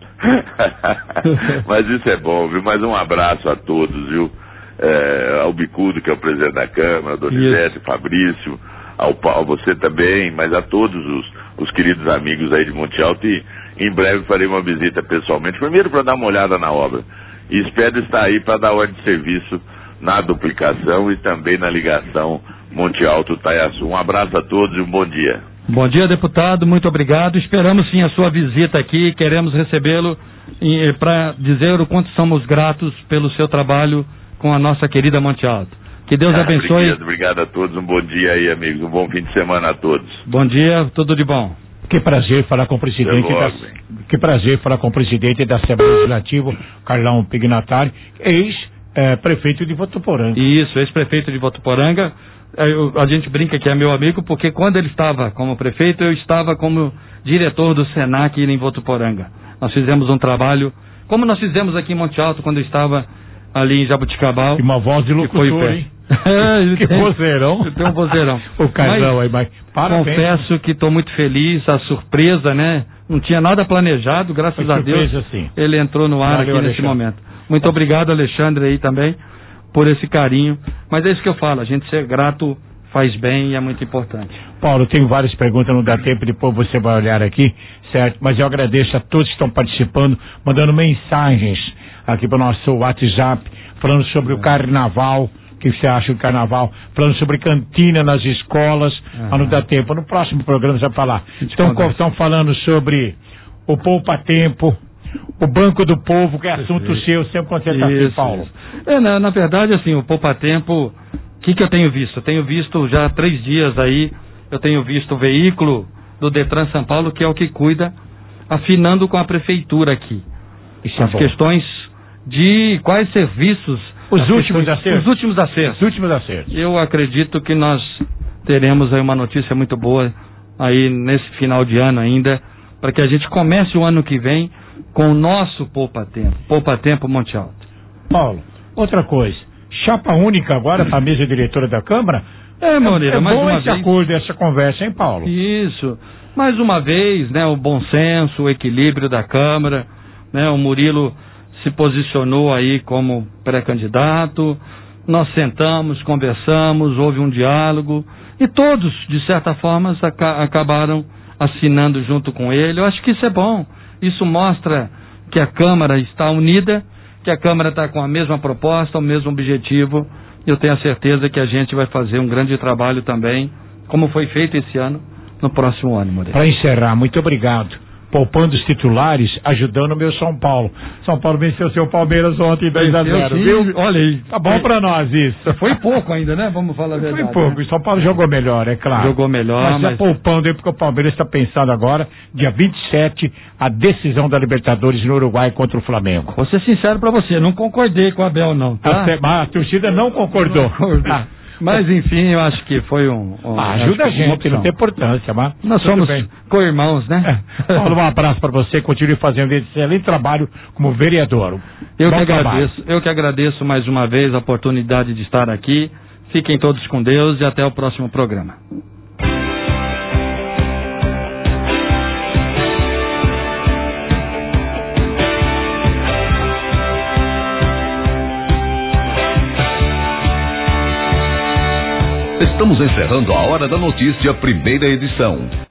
Mas isso é bom, viu? Mais um abraço a todos, viu? Ao Bicudo, que é o presidente da Câmara, ao Donizete, Fabrício, ao você também, mas a todos os queridos amigos aí de Monte Alto, e em breve farei uma visita pessoalmente, primeiro para dar uma olhada na obra, e espero estar aí para dar ordem de serviço na duplicação e também na ligação Monte Alto-Taiaçu. Um abraço a todos e um bom dia. Bom dia, deputado, muito obrigado. Esperamos sim a sua visita aqui, queremos recebê-lo para dizer o quanto somos gratos pelo seu trabalho com a nossa querida Monte Alto. Que Deus abençoe. Obrigado a todos, um bom dia aí, amigos, um bom fim de semana a todos. Bom dia, tudo de bom. Que prazer falar com o presidente da Assembleia Legislativa, Carlão Pignatari, ex-prefeito de Votuporanga. Isso, ex-prefeito de Votuporanga. A gente brinca que é meu amigo, porque quando ele estava como prefeito, eu estava como diretor do Senac em Votuporanga. Nós fizemos um trabalho, como nós fizemos aqui em Monte Alto, quando eu estava ali em Jabuticabal. E uma voz de locutor, hein? Que vozeirão. Tem um vozeirão. O Carlão aí, mas parabéns. Confesso que estou muito feliz, a surpresa, né? Não tinha nada planejado, graças a Deus. Assim. Ele entrou no ar aqui nesse momento. Muito obrigado, Alexandre, aí também, por esse carinho. Mas é isso que eu falo, a gente ser grato faz bem e é muito importante. Paulo, tenho várias perguntas, não dá tempo, depois você vai olhar aqui, certo? Mas eu agradeço a todos que estão participando, mandando mensagens aqui para o nosso WhatsApp, falando sobre o carnaval que você acha do carnaval, falando sobre cantina nas escolas, mas não dá tempo. No próximo programa você vai falar. Estão falando sobre o Poupa Tempo, o Banco do Povo, que é assunto seu, sempre quando você está aqui, Paulo. Na verdade, assim, o Poupa Tempo, o que eu tenho visto? Eu tenho visto já há 3 dias aí, eu tenho visto o veículo do Detran São Paulo, que é o que cuida, afinando com a prefeitura aqui. As questões de quais serviços... Os últimos acertos. Eu acredito que nós teremos aí uma notícia muito boa aí nesse final de ano ainda, para que a gente comece o ano que vem com o nosso Poupa Tempo Monte Alto. Paulo, outra coisa, chapa única agora para a mesa diretora da Câmara? Moreira, mais bom uma esse vez. acordo, essa conversa, hein, Paulo? Isso. Mais uma vez, né, o bom senso, o equilíbrio da Câmara, né, o Murilo se posicionou aí como pré-candidato, nós sentamos, conversamos, houve um diálogo e todos, de certa forma, acabaram assinando junto com ele. Eu acho que isso é bom, isso mostra que a Câmara está unida, que a Câmara está com a mesma proposta, o mesmo objetivo. Eu tenho a certeza que a gente vai fazer um grande trabalho também, como foi feito esse ano, no próximo ano, Moreira. Para encerrar, muito obrigado. Poupando os titulares, ajudando o meu São Paulo. São Paulo venceu seu Palmeiras ontem 2-0, viu? Olha aí. Tá bom pra nós isso. Foi pouco ainda, né? Vamos falar a verdade. Foi pouco. Né? O São Paulo jogou melhor, é claro. Jogou melhor, mas... poupando aí, porque o Palmeiras está pensando agora, dia 27, a decisão da Libertadores no Uruguai contra o Flamengo. Vou ser sincero pra você, não concordei com o Abel, não. Tá? A torcida não concordou. Mas enfim, eu acho que foi ajuda a gente, não tem importância, mas nós somos co-irmãos, né? Paulo, um abraço para você, continue fazendo esse excelente trabalho como vereador. Eu que agradeço mais uma vez a oportunidade de estar aqui. Fiquem todos com Deus e até o próximo programa. Estamos encerrando a Hora da Notícia, primeira edição.